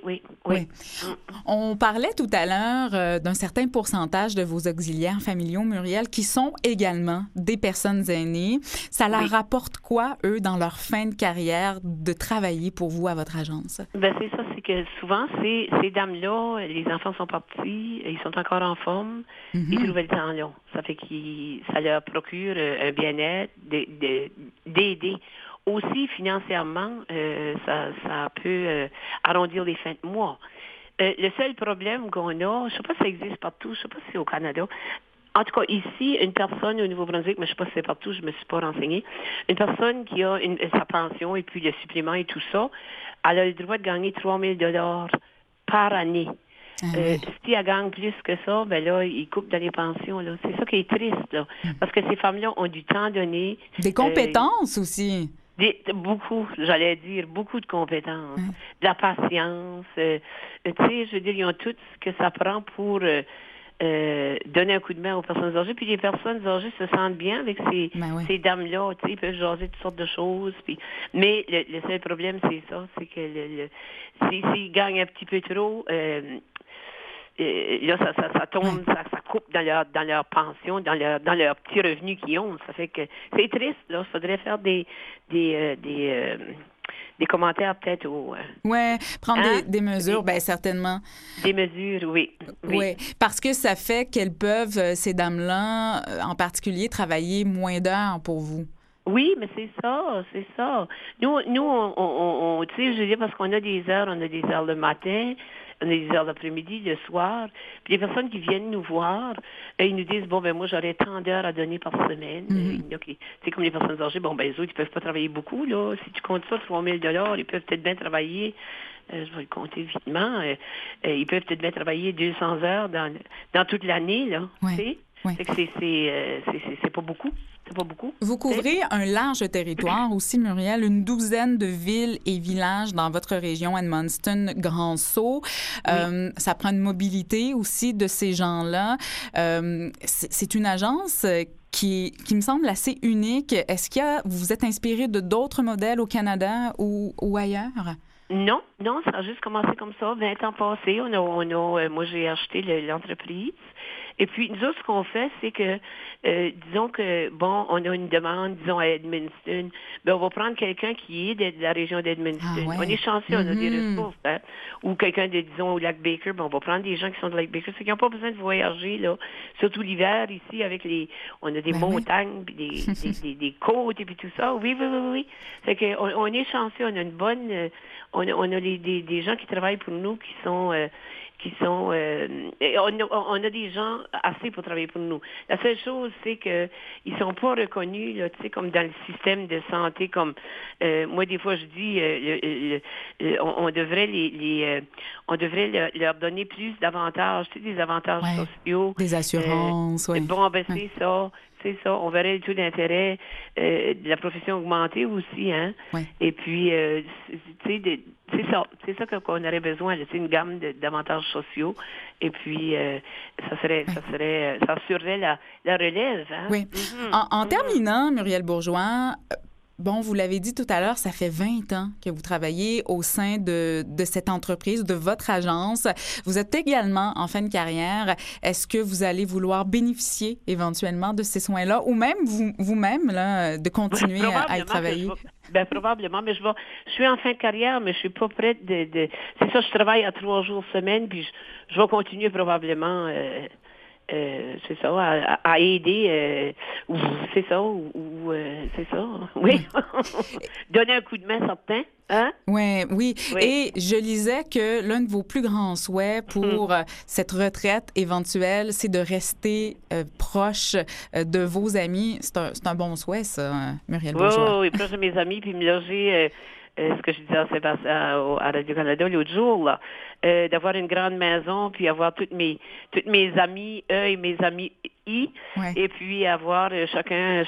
On parlait tout à l'heure d'un certain pourcentage de vos auxiliaires familiaux, Muriel, qui sont également des personnes aînées. Ça leur rapporte quoi, eux, dans leur fin de carrière, de travailler pour vous à votre agence? C'est ça, c'est que souvent, ces dames-là, les enfants sont pas petits, ils sont encore en forme, ils trouvent le temps long. Ça fait que ça leur procure un bien-être, d'aider. Aussi, financièrement, ça peut arrondir les fins de mois. Le seul problème qu'on a, je ne sais pas si ça existe partout, je ne sais pas si c'est au Canada. En tout cas, ici, une personne au Nouveau-Brunswick, mais je ne sais pas si c'est partout, je ne me suis pas renseignée, une personne qui a sa pension et puis le supplément et tout ça, elle a le droit de gagner 3 000 $ par année. Si elle gagne plus que ça, là, ils coupent dans les pensions. Là. C'est ça qui est triste, là. Parce que ces femmes-là ont du temps donné. Des compétences aussi. Beaucoup de compétences, de la patience. Tu sais, je veux dire, ils ont tout ce que ça prend pour donner un coup de main aux personnes âgées. Puis les personnes âgées se sentent bien avec ces dames-là. Tu sais, ils peuvent jaser toutes sortes de choses. Puis... Mais le seul problème, c'est ça, c'est que s'ils gagnent un petit peu trop... là, ça tombe, ça coupe dans leur pension, dans leur petit revenu qu'ils ont. Ça fait que c'est triste, là. Il faudrait faire des commentaires peut-être prendre des mesures, bien certainement. Des mesures, oui. Parce que ça fait qu'elles peuvent, ces dames-là, en particulier, travailler moins d'heures pour vous. Oui, mais c'est ça. Nous, on tu sais, je veux dire, parce qu'on a des heures le matin, on a des heures l'après-midi, le soir. Puis les personnes qui viennent nous voir, ils nous disent, bon, ben moi, j'aurais tant d'heures à donner par semaine. C'est comme les personnes âgées, bon, ben, eux autres, ils peuvent pas travailler beaucoup, là. Si tu comptes ça, 3 000 $, ils peuvent peut-être bien travailler, je vais le compter vitement, ils peuvent peut-être bien travailler 200 heures dans toute l'année, là. Tu sais? C'est que c'est pas beaucoup. C'est pas beaucoup. Vous couvrez un large territoire aussi, Muriel, une douzaine de villes et villages dans votre région, Edmundston, Grand-Sault. Ça prend une mobilité aussi de ces gens-là. C'est une agence qui me semble assez unique. Est-ce vous vous êtes inspiré de d'autres modèles au Canada ou ailleurs? Non, ça a juste commencé comme ça, 20 ans passés. Moi, j'ai acheté l'entreprise. Et puis, nous autres, ce qu'on fait, c'est que, disons que, bon, on a une demande, disons, à Edmundston, ben on va prendre quelqu'un qui est de la région d'Edmundston. On est chanceux, on a des ressources, hein? Ou quelqu'un de, disons, au lac Baker, ben on va prendre des gens qui sont de lac Baker, ceux qui n'ont pas besoin de voyager, là, surtout l'hiver, ici, avec on a des montagnes, puis des côtes, et puis tout ça. Oui. C'est qu'on est chanceux, on a une bonne, on a des gens qui travaillent pour nous, on a des gens assez pour travailler pour nous. La seule chose, c'est que ils sont pas reconnus, là, tu sais, comme dans le système de santé, comme moi des fois je dis, on devrait leur donner plus d'avantages, tu sais, des avantages sociaux, des assurances, Bon, ben c'est ça. C'est ça, on verrait le taux d'intérêt de la profession augmenter aussi, hein. Et puis, c'est ça qu'on aurait besoin, c'est une gamme d'avantages sociaux. Et puis, ça assurerait la relève, hein. Oui. En terminant, Muriel Bourgeois, bon, vous l'avez dit tout à l'heure, ça fait 20 ans que vous travaillez au sein de cette entreprise, de votre agence. Vous êtes également en fin de carrière. Est-ce que vous allez vouloir bénéficier éventuellement de ces soins-là ou même vous-même là, de continuer à y travailler? Probablement, mais je suis en fin de carrière, mais je suis pas prête c'est ça, je travaille à 3 jours semaine, puis je vais continuer probablement... c'est ça, à aider, c'est ça, c'est ça, oui. Donner un coup de main certain, hein? Oui. Et je lisais que l'un de vos plus grands souhaits pour cette retraite éventuelle, c'est de rester proche de vos amis. C'est un bon souhait, ça, Muriel Bourgeois. Oui, proche de mes amis, puis me loger... ce que je disais à Sébastien à Radio-Canada l'autre jour, là, d'avoir une grande maison, puis avoir toutes mes amies, eux et mes amis, et puis avoir chacun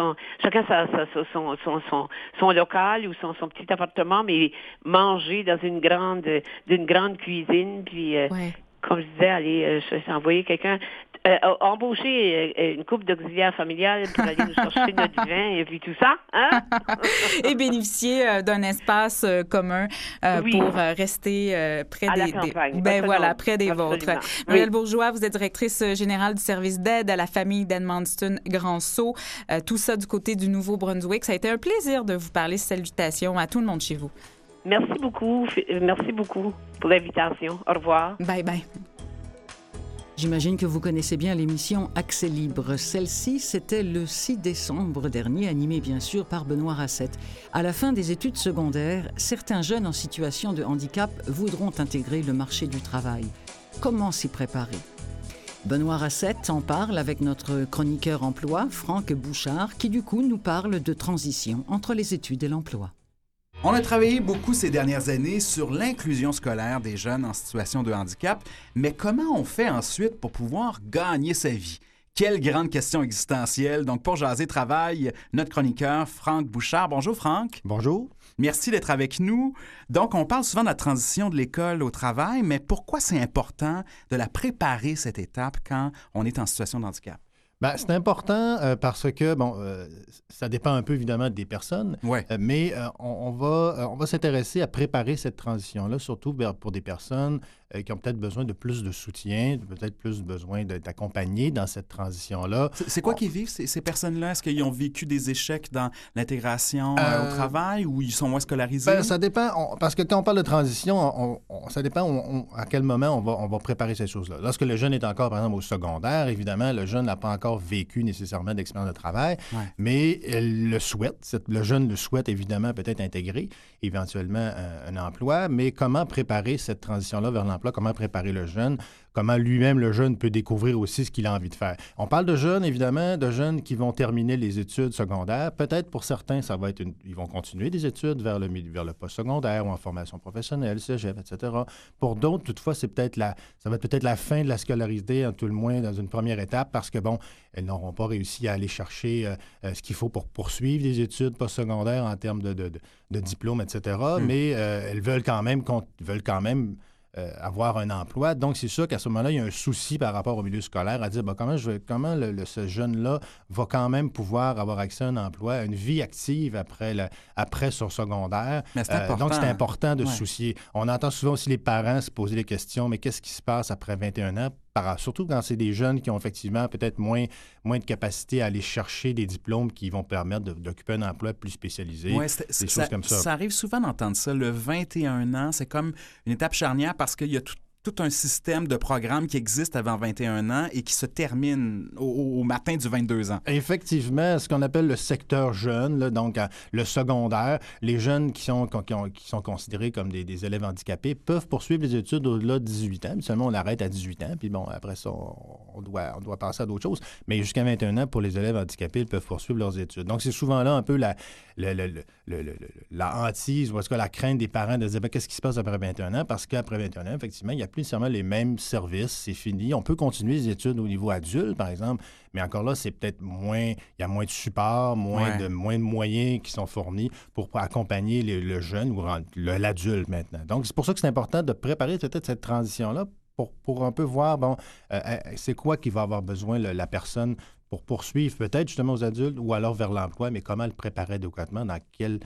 son local ou son petit appartement, mais manger dans d'une grande cuisine, puis comme je disais, aller envoyer quelqu'un embaucher une couple d'auxiliaires familiales pour aller nous chercher notre vin et puis tout ça, hein? Et bénéficier d'un espace commun pour rester près près des vôtres. Muriel Bourgeois, vous êtes directrice générale du service d'aide à la famille d'Edmundston Grand-Sault. Tout ça du côté du Nouveau-Brunswick. Ça a été un plaisir de vous parler. Salutations à tout le monde chez vous. Merci beaucoup. Merci beaucoup pour l'invitation. Au revoir. Bye bye. J'imagine que vous connaissez bien l'émission Accès libre. Celle-ci, c'était le 6 décembre dernier, animée bien sûr par Benoît Rassette. À la fin des études secondaires, certains jeunes en situation de handicap voudront intégrer le marché du travail. Comment s'y préparer? Benoît Rassette en parle avec notre chroniqueur emploi, Franck Bouchard, qui du coup nous parle de transition entre les études et l'emploi. On a travaillé beaucoup ces dernières années sur l'inclusion scolaire des jeunes en situation de handicap, mais comment on fait ensuite pour pouvoir gagner sa vie? Quelle grande question existentielle. Donc, pour jaser travail, notre chroniqueur Franck Bouchard. Bonjour, Franck. Bonjour. Merci d'être avec nous. Donc, on parle souvent de la transition de l'école au travail, mais pourquoi c'est important de la préparer, cette étape, quand on est en situation de handicap? Bien, c'est important parce que, ça dépend un peu évidemment des personnes, mais on va s'intéresser à préparer cette transition-là, surtout pour des personnes qui ont peut-être besoin de plus de soutien, peut-être plus besoin d'accompagner dans cette transition-là. C'est quoi qu'ils vivent, ces personnes-là? Est-ce qu'ils ont vécu des échecs dans l'intégration au travail ou ils sont moins scolarisés? Ben, ça dépend, parce que quand on parle de transition, ça dépend à quel moment on va préparer ces choses-là. Lorsque le jeune est encore, par exemple, au secondaire, évidemment, le jeune n'a pas encore vécu nécessairement d'expérience de travail, mais le jeune le souhaite évidemment peut-être intégrer éventuellement un emploi, mais comment préparer cette transition-là vers l'emploi? Comment préparer le jeune, comment lui-même, le jeune, peut découvrir aussi ce qu'il a envie de faire. On parle de jeunes, évidemment, de jeunes qui vont terminer les études secondaires. Peut-être pour certains, ça va être ils vont continuer des études vers le post-secondaire ou en formation professionnelle, cégep, etc. Pour d'autres, toutefois, ça va être peut-être la fin de la scolarité, tout le moins dans une première étape, parce que, elles n'auront pas réussi à aller chercher ce qu'il faut pour poursuivre les études post-secondaires en termes de diplôme, etc. Mais elles veulent quand même avoir un emploi. Donc, c'est sûr qu'à ce moment-là, il y a un souci par rapport au milieu scolaire à dire comment ce jeune-là va quand même pouvoir avoir accès à un emploi, à une vie active après son secondaire. Mais c'est important. Donc, c'est important de se soucier. On entend souvent aussi les parents se poser des questions, mais qu'est-ce qui se passe après 21 ans? Surtout quand c'est des jeunes qui ont effectivement peut-être moins de capacité à aller chercher des diplômes qui vont permettre d'occuper un emploi plus spécialisé, des choses comme ça. Ça arrive souvent d'entendre ça. Le 21 ans, c'est comme une étape charnière parce qu'il y a tout un système de programmes qui existe avant 21 ans et qui se termine au matin du 22 ans. Effectivement, ce qu'on appelle le secteur jeune, là, donc le secondaire, les jeunes qui sont considérés comme des élèves handicapés peuvent poursuivre les études au-delà de 18 ans. Seulement, on arrête à 18 ans, puis après ça, on doit passer à d'autres choses. Mais jusqu'à 21 ans, pour les élèves handicapés, ils peuvent poursuivre leurs études. Donc, c'est souvent là un peu la hantise ou en tout cas la crainte des parents de se dire qu'est-ce qui se passe après 21 ans? Parce qu'après 21 ans, effectivement, il n'y a plus nécessairement les mêmes services, c'est fini. On peut continuer les études au niveau adulte, par exemple, mais encore là, c'est peut-être il y a moins de support, moins de moyens qui sont fournis pour accompagner le jeune ou l'adulte maintenant. Donc, c'est pour ça que c'est important de préparer peut-être cette transition-là pour un peu voir, c'est quoi qui va avoir besoin la personne pour poursuivre peut-être justement aux adultes ou alors vers l'emploi, mais comment le préparer adéquatement, dans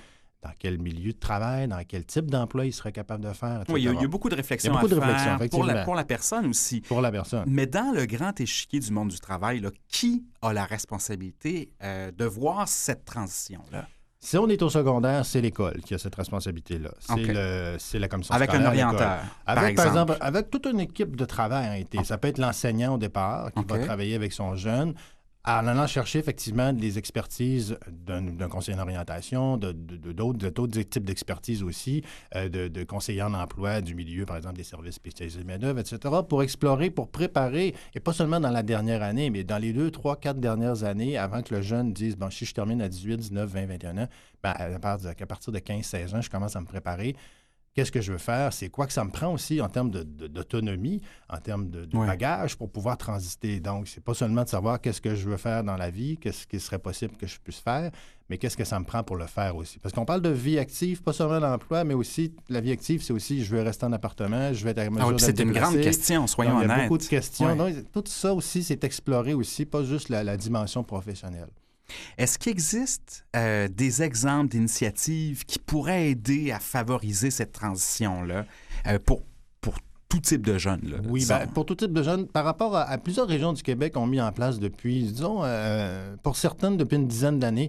quel milieu de travail, dans quel type d'emploi il serait capable de faire, etc. Oui, il y a beaucoup de réflexions à faire pour la personne aussi. Pour la personne. Mais dans le grand échiquier du monde du travail, là, qui a la responsabilité de voir cette transition-là? Si on est au secondaire, c'est l'école qui a cette responsabilité-là. C'est la commission avec scolaire. Un orienteur, par exemple, avec toute une équipe de travail en été. Ça peut être l'enseignant au départ qui va travailler avec son jeune, en allant chercher effectivement des expertises d'un conseiller d'orientation, d'autres types d'expertise aussi, de conseillers en emploi du milieu, par exemple des services spécialisés de main-d'œuvre, etc., pour explorer, pour préparer, et pas seulement dans la dernière année, mais dans les 2, 3, 4 dernières années, avant que le jeune dise, si je termine à 18, 19, 20, 21 ans, à partir de 15, 16 ans, je commence à me préparer. Qu'est-ce que je veux faire? C'est quoi que ça me prend aussi en termes d'autonomie, en termes de bagage pour pouvoir transiter. Donc, c'est pas seulement de savoir qu'est-ce que je veux faire dans la vie, qu'est-ce qui serait possible que je puisse faire, mais qu'est-ce que ça me prend pour le faire aussi. Parce qu'on parle de vie active, pas seulement l'emploi, mais aussi la vie active, c'est aussi je veux rester en appartement, je vais être à mesure de c'est une grande question, soyons honnêtes. Il y a beaucoup de questions. Donc, tout ça aussi, c'est exploré aussi, pas juste la dimension professionnelle. Est-ce qu'il existe des exemples d'initiatives qui pourraient aider à favoriser cette transition-là pour tout type de jeunes? Là, oui, pour tout type de jeunes, par rapport à plusieurs régions du Québec ont mis en place depuis, disons, pour certaines, depuis une dizaine d'années,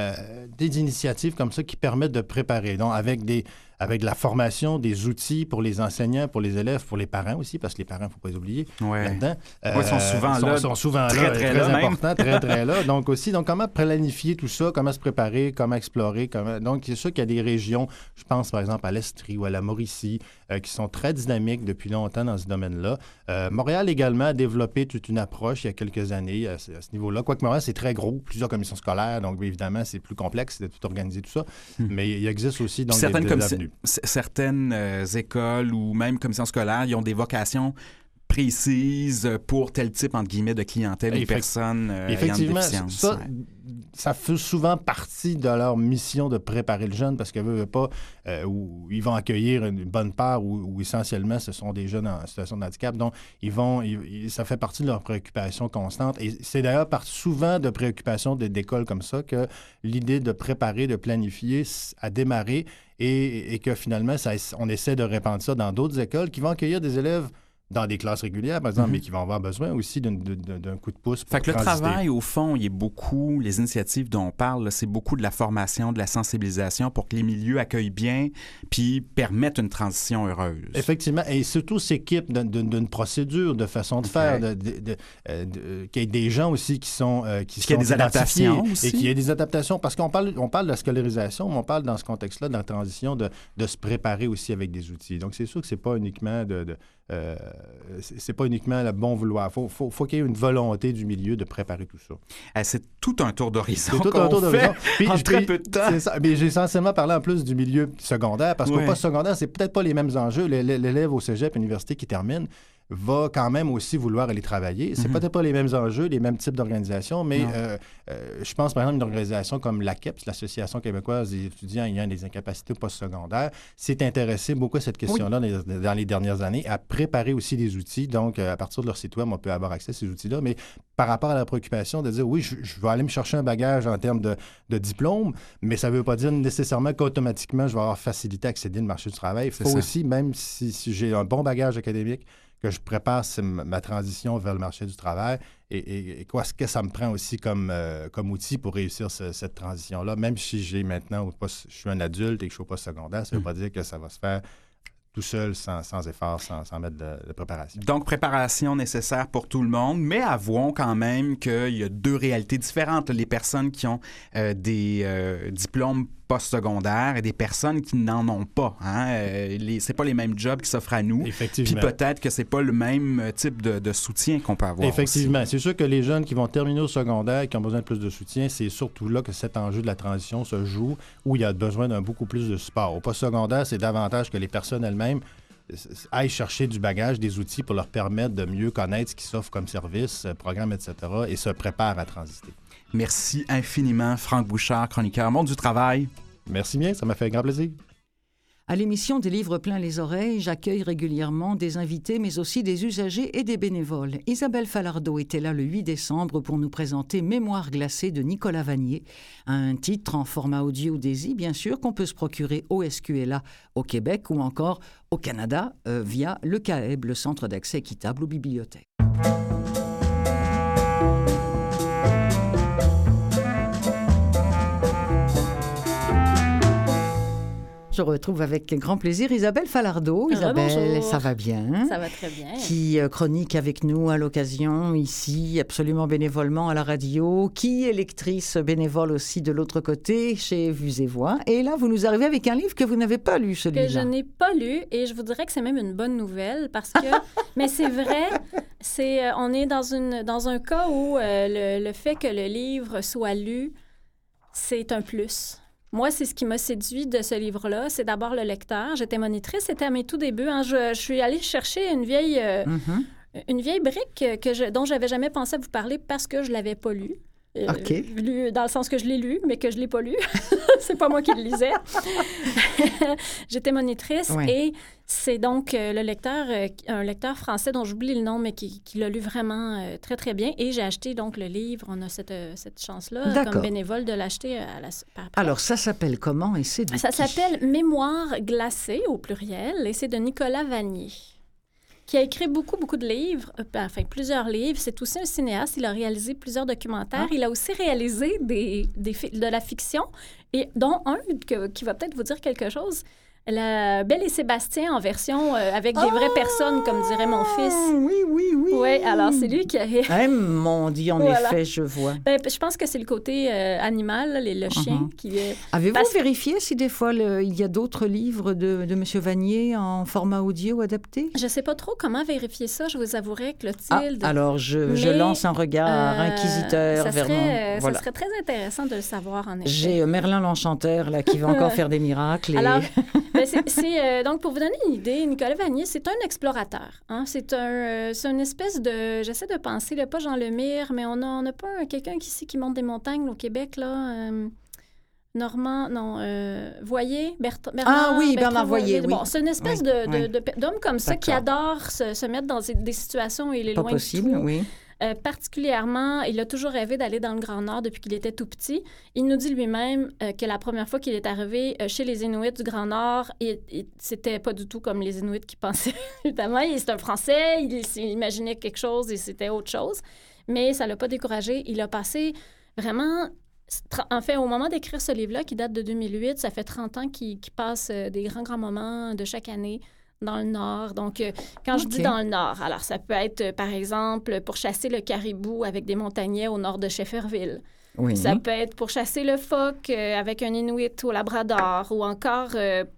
des initiatives comme ça qui permettent de préparer. Donc, avec de la formation, des outils pour les enseignants, pour les élèves, pour les parents aussi, parce que les parents, il ne faut pas les oublier là-dedans. Ils sont souvent là, très importants, très là. Donc, comment planifier tout ça, comment se préparer, comment explorer. Donc, c'est sûr qu'il y a des régions, je pense par exemple à l'Estrie ou à la Mauricie, qui sont très dynamiques depuis longtemps dans ce domaine-là. Montréal également a développé toute une approche il y a quelques années à ce niveau-là. Quoique Montréal, c'est très gros, plusieurs commissions scolaires, donc évidemment, c'est plus complexe de tout organiser tout ça. Mais il existe aussi donc, des avenues. Certaines écoles ou même commissions scolaires, ils ont des vocations précises pour tel type, entre guillemets, de clientèle ou personne ayant une déficience. Ça fait souvent partie de leur mission de préparer le jeune parce qu'ils ne veulent pas, où ils vont accueillir une bonne part où essentiellement ce sont des jeunes en situation de handicap. Donc, ça fait partie de leur préoccupation constante. Et c'est d'ailleurs souvent de préoccupations d'écoles comme ça que l'idée de préparer, de planifier a démarré et que finalement, on essaie de répandre ça dans d'autres écoles qui vont accueillir des élèves dans des classes régulières, par exemple, mais qui vont avoir besoin aussi d'un coup de pouce pour Fait que le transiter. travail, au fond, il est beaucoup, les initiatives dont on parle, là, c'est beaucoup de la formation, de la sensibilisation pour que les milieux accueillent bien puis permettent une transition heureuse. Effectivement, et surtout s'équipent d'une procédure, de façon de faire, qu'il y ait des gens aussi qui sont qu'il y ait des adaptations aussi. Et qu'il y ait des adaptations, parce qu'on parle de la scolarisation, mais on parle dans ce contexte-là, de la transition, de se préparer aussi avec des outils. Donc, c'est sûr que c'est pas uniquement c'est pas uniquement le bon vouloir. Faut qu'il y ait une volonté du milieu de préparer tout ça. C'est tout un tour d'horizon. C'est tout un tour d'horizon. En très peu de temps. C'est ça. Mais j'ai essentiellement parlé en plus du milieu secondaire, parce qu'au post-secondaire, c'est peut-être pas les mêmes enjeux. L'élève au cégep, université qui termine, va quand même aussi vouloir aller travailler. C'est peut-être pas les mêmes enjeux, les mêmes types d'organisations, mais je pense, par exemple, une organisation comme l'AQEPS, l'Association québécoise des étudiants ayant des incapacités postsecondaires, s'est intéressée beaucoup à cette question-là dans les dernières années, à préparer aussi des outils. Donc, à partir de leur site web, on peut avoir accès à ces outils-là, mais par rapport à la préoccupation de dire, oui, je vais aller me chercher un bagage en termes de diplôme, mais ça ne veut pas dire nécessairement qu'automatiquement, je vais avoir facilité à accéder au marché du travail. Il faut aussi, même si j'ai un bon bagage académique, que je prépare ma transition vers le marché du travail et ce que ça me prend aussi comme outil pour réussir cette transition-là. Même si je suis un adulte et que je suis au post-secondaire, ça ne veut pas dire que ça va se faire tout seul, sans effort, sans mettre de préparation. Donc, préparation nécessaire pour tout le monde, mais avouons quand même qu'il y a deux réalités différentes. Les personnes qui ont des diplômes postsecondaires et des personnes qui n'en ont pas. C'est pas les mêmes jobs qui s'offrent à nous. Effectivement. Puis peut-être que c'est pas le même type de soutien qu'on peut avoir. Effectivement. Aussi. C'est sûr que les jeunes qui vont terminer au secondaire et qui ont besoin de plus de soutien, c'est surtout là que cet enjeu de la transition se joue, où il y a besoin d'un beaucoup plus de support. Au postsecondaire, c'est davantage que les personnes elles-mêmes aillent chercher du bagage, des outils pour leur permettre de mieux connaître ce qui s'offre comme service, programme, etc., et se préparent à transiter. Merci infiniment, Franck Bouchard, chroniqueur Monde du travail. Merci bien, ça m'a fait un grand plaisir. À l'émission des livres plein les oreilles, j'accueille régulièrement des invités, mais aussi des usagers et des bénévoles. Isabelle Falardeau était là le 8 décembre pour nous présenter Mémoire glacée de Nicolas Vanier, un titre en format audio DAISY, bien sûr, qu'on peut se procurer au SQLA au Québec ou encore au Canada via le CAEB, le Centre d'accès équitable aux bibliothèques. Je retrouve avec grand plaisir Isabelle Falardeau. Isabelle, bonjour. Ça va bien? Ça va très bien. Qui chronique avec nous à l'occasion, ici, absolument bénévolement à la radio, qui est lectrice bénévole aussi de l'autre côté, chez Vues et Voix. Et là, vous nous arrivez avec un livre que vous n'avez pas lu, celui-là. Que je n'ai pas lu, et je vous dirais que c'est même une bonne nouvelle, parce que... mais c'est vrai, on est dans un cas où le fait que le livre soit lu, c'est un plus. Moi, c'est ce qui m'a séduit de ce livre-là. C'est d'abord le lecteur. J'étais monitrice, c'était à mes tout débuts. Je suis allée chercher une vieille brique dont je n'avais jamais pensé à vous parler parce que je ne l'avais pas lu. Lu dans le sens que je l'ai lu, mais que je ne l'ai pas lu. C'est pas moi qui le lisais. J'étais monitrice et c'est donc un lecteur français dont j'oublie le nom, mais qui l'a lu vraiment très, très bien. Et j'ai acheté donc le livre. On a cette chance-là, comme bénévole, de l'acheter par après. Alors, ça s'appelle comment et c'est de Ça qui? s'appelle Mémoire glacée, au pluriel, et c'est de Nicolas Vanier, qui a écrit beaucoup de livres, plusieurs livres. C'est aussi un cinéaste. Il a réalisé plusieurs documentaires. Il a aussi réalisé de la fiction, et dont un qui va peut-être vous dire quelque chose. La Belle et Sébastien en version avec des vraies personnes, comme dirait mon fils. Oui. Oui, alors c'est lui qui a... mon Dieu, en effet, je vois. Je pense que c'est le côté animal, le chien qui... Avez-vous vérifié si des fois il y a d'autres livres de M. Vanier en format audio adapté? Je ne sais pas trop comment vérifier ça, je vous avouerai, Clotilde. Alors, je lance un regard inquisiteur vers mon... Ça serait très intéressant de le savoir, en effet. J'ai Merlin l'Enchanteur, là, qui va encore faire des miracles. Alors, Donc, pour vous donner une idée, Nicolas Vanier, c'est un explorateur. Hein? C'est une espèce de... J'essaie de penser, là, pas Jean Lemire, mais on n'a pas quelqu'un ici qui monte des montagnes au Québec, là... Normand, non, Voyer, Bernard Voyer, oui. Bon, c'est une espèce d'homme comme ça qui adore se mettre dans des situations où il est pas loin possible, de tout. Oui. Particulièrement, il a toujours rêvé d'aller dans le Grand Nord depuis qu'il était tout petit. Il nous dit lui-même que la première fois qu'il est arrivé chez les Inuits du Grand Nord, c'était pas du tout comme les Inuits qui pensaient, évidemment. C'est un Français, il imaginait quelque chose et c'était autre chose. Mais ça l'a pas découragé. Il a passé vraiment... En fait, au moment d'écrire ce livre-là, qui date de 2008, ça fait 30 ans qu'il passe des grands moments de chaque année dans le Nord. Donc, quand je dis dans le Nord, alors ça peut être, par exemple, pour chasser le caribou avec des montagnais au nord de Shefferville. Oui. Ça peut être pour chasser le phoque avec un Inuit au Labrador ou encore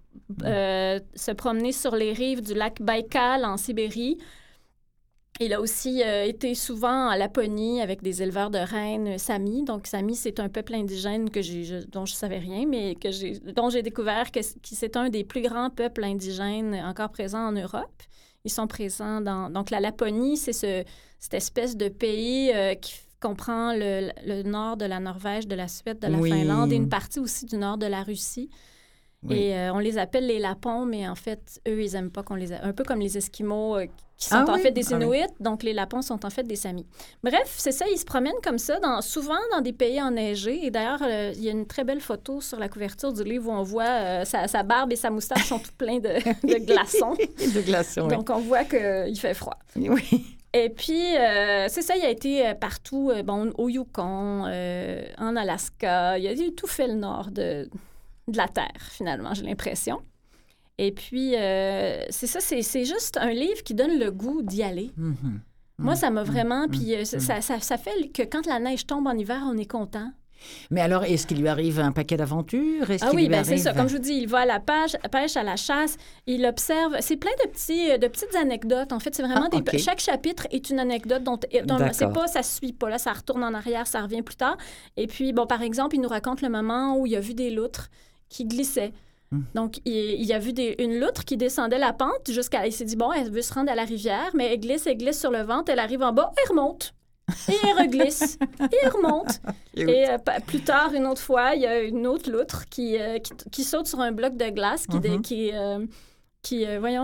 se promener sur les rives du lac Baïkal en Sibérie. Il a aussi été souvent en Laponie avec des éleveurs de rennes Sami. Donc, Sami, c'est un peuple indigène dont je ne savais rien, mais dont j'ai découvert que c'est un des plus grands peuples indigènes encore présents en Europe. Ils sont présents dans... Donc, la Laponie, c'est cette espèce de pays qui comprend le nord de la Norvège, de la Suède, de la Finlande et une partie aussi du nord de la Russie. Oui. Et on les appelle les Lapons, mais en fait, eux, ils n'aiment pas qu'on les... Un peu comme les Esquimaux qui sont en fait des Inuits, donc les Lapons sont en fait des Samis. Bref, c'est ça, ils se promènent comme ça, souvent dans des pays enneigés. Et d'ailleurs, il y a une très belle photo sur la couverture du livre où on voit sa barbe et sa moustache sont tout pleins de glaçons. De glaçons, donc, on voit qu'il fait froid. Oui. Et puis, c'est ça, il a été partout, au Yukon, en Alaska. Il a tout fait le nord de la Terre, finalement, j'ai l'impression. Et puis, c'est ça, c'est juste un livre qui donne le goût d'y aller. Mm-hmm. Moi, ça m'a vraiment... Puis ça fait que quand la neige tombe en hiver, on est content. Mais alors, est-ce qu'il lui arrive un paquet d'aventures? C'est ça. Comme je vous dis, il va à la pêche, à la chasse, il observe. C'est plein de petites anecdotes. En fait, c'est vraiment chaque chapitre est une anecdote dont c'est pas, ça se suit pas. Là, ça retourne en arrière, ça revient plus tard. Et puis, par exemple, il nous raconte le moment où il a vu des loutres qui glissaient. Donc, il a vu une loutre qui descendait la pente il s'est dit, elle veut se rendre à la rivière, mais elle glisse sur le ventre, elle arrive en bas, elle remonte. Et elle reglisse. Et elle remonte. Et plus tard, une autre fois, il y a une autre loutre qui saute sur un bloc de glace qui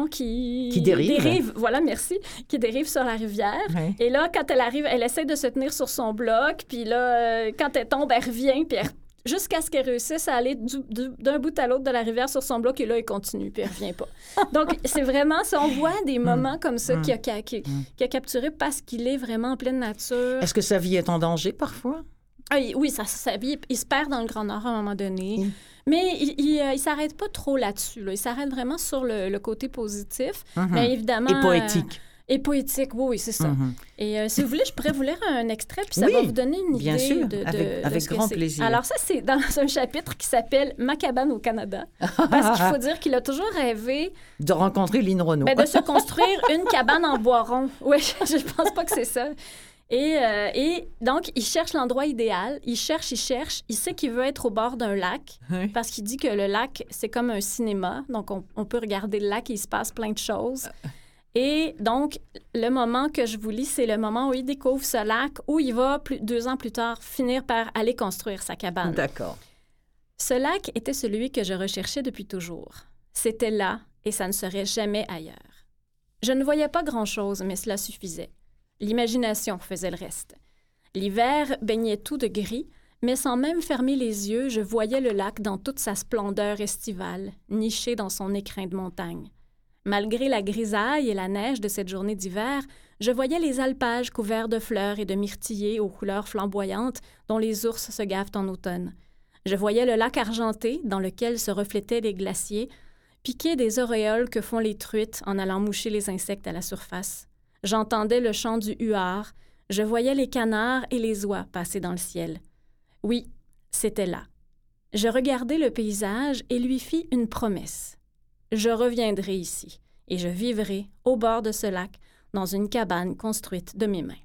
dérive. Voilà, merci. Qui dérive sur la rivière. Oui. Et là, quand elle arrive, elle essaie de se tenir sur son bloc. Puis là, quand elle tombe, elle revient. Puis jusqu'à ce qu'elle réussisse à aller d'un bout à l'autre de la rivière sur son bloc. Et là, elle continue. Puis elle revient pas. Donc, c'est vraiment ça. On voit des moments comme ça qu'il a capturé parce qu'il est vraiment en pleine nature. Est-ce que sa vie est en danger parfois? Oui, sa vie, il se perd dans le Grand Nord à un moment donné. Mais il s'arrête pas trop là-dessus. Là. Il s'arrête vraiment sur le côté positif. Mais évidemment... Et poétique. Et poétique, oui, c'est ça. Et si vous voulez, je pourrais vous lire un extrait, puis ça va vous donner une idée sûr, de avec ce grand que plaisir. Alors ça, c'est dans un chapitre qui s'appelle « Ma cabane au Canada ». Parce qu'il faut dire qu'il a toujours rêvé... De rencontrer Lynn Renaud. De se construire une cabane en bois rond. Oui, je pense pas que c'est ça. Et donc, il cherche l'endroit idéal. Il cherche. Il sait qu'il veut être au bord d'un lac parce qu'il dit que le lac, c'est comme un cinéma. Donc, on peut regarder le lac et il se passe plein de choses. Et donc, le moment que je vous lis, c'est le moment où il découvre ce lac, où il va, 2 ans plus tard, finir par aller construire sa cabane. D'accord. Ce lac était celui que je recherchais depuis toujours. C'était là et ça ne serait jamais ailleurs. Je ne voyais pas grand-chose, mais cela suffisait. L'imagination faisait le reste. L'hiver baignait tout de gris, mais sans même fermer les yeux, je voyais le lac dans toute sa splendeur estivale, niché dans son écrin de montagne. Malgré la grisaille et la neige de cette journée d'hiver, je voyais les alpages couverts de fleurs et de myrtillers aux couleurs flamboyantes dont les ours se gavent en automne. Je voyais le lac argenté dans lequel se reflétaient les glaciers, piquer des auréoles que font les truites en allant moucher les insectes à la surface. J'entendais le chant du huard, je voyais les canards et les oies passer dans le ciel. Oui, c'était là. Je regardai le paysage et lui fis une promesse. Je reviendrai ici et je vivrai au bord de ce lac dans une cabane construite de mes mains.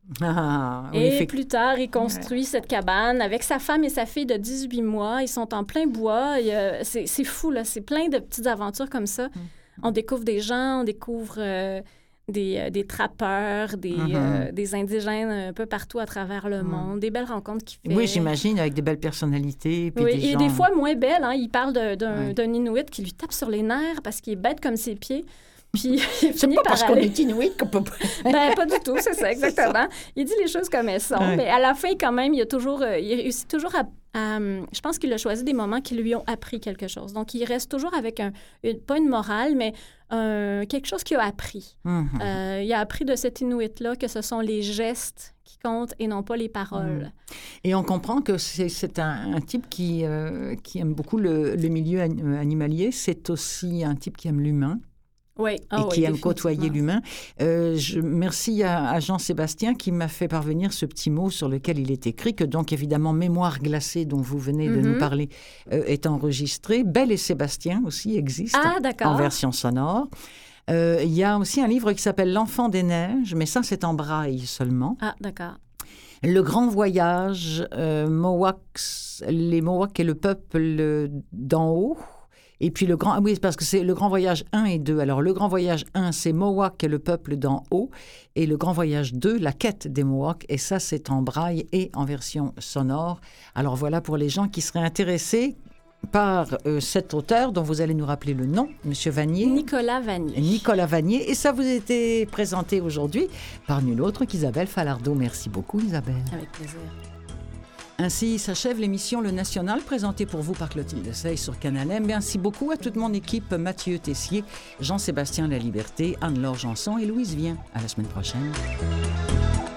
Et plus tard, il construit cette cabane avec sa femme et sa fille de 18 mois. Ils sont en plein bois. C'est fou, là. C'est plein de petites aventures comme ça. On découvre des gens, on découvre des trappeurs, des indigènes un peu partout à travers le monde, des belles rencontres qu'il fait. Oui, j'imagine, avec des belles personnalités. Puis et gens... des fois moins belles. Hein. Il parle d'un Inuit qui lui tape sur les nerfs parce qu'il est bête comme ses pieds. Puis il finit parce qu'on est Inuit qu'on peut... pas du tout, c'est ça, exactement. Il dit les choses comme elles sont, mais à la fin, quand même, il réussit toujours à je pense qu'il a choisi des moments qui lui ont appris quelque chose. Donc, il reste toujours avec pas une morale, mais quelque chose qu'il a appris. Il a appris de cet Inuit-là que ce sont les gestes qui comptent et non pas les paroles. Et on comprend que c'est un type qui aime beaucoup le milieu animalier. C'est aussi un type qui aime l'humain. Oui. Et qui aime côtoyer l'humain. Merci à Jean-Sébastien qui m'a fait parvenir ce petit mot sur lequel il est écrit, que donc évidemment Mémoire glacée, dont vous venez de nous parler, est enregistré. Belle et Sébastien aussi existe en version sonore. Il y a aussi un livre qui s'appelle L'Enfant des Neiges, mais ça c'est en braille seulement. Ah, d'accord. Le Grand Voyage, les Mohawks et le peuple d'en haut. Et puis parce que c'est le Grand Voyage 1 et 2. Alors, le Grand Voyage 1, c'est Mohawk et le peuple d'en haut. Et le Grand Voyage 2, la quête des Mohawks. Et ça, c'est en braille et en version sonore. Alors, voilà pour les gens qui seraient intéressés par cet auteur dont vous allez nous rappeler le nom, M. Vanier. Nicolas Vanier. Nicolas Vanier. Et ça vous a été présenté aujourd'hui par nul autre qu'Isabelle Falardeau. Merci beaucoup, Isabelle. Avec plaisir. Ainsi s'achève l'émission Le National, présentée pour vous par Clotilde Sey sur Canal M. Merci beaucoup à toute mon équipe, Mathieu Tessier, Jean-Sébastien Laliberté, Anne-Laure Janson et Louise Vien. À la semaine prochaine.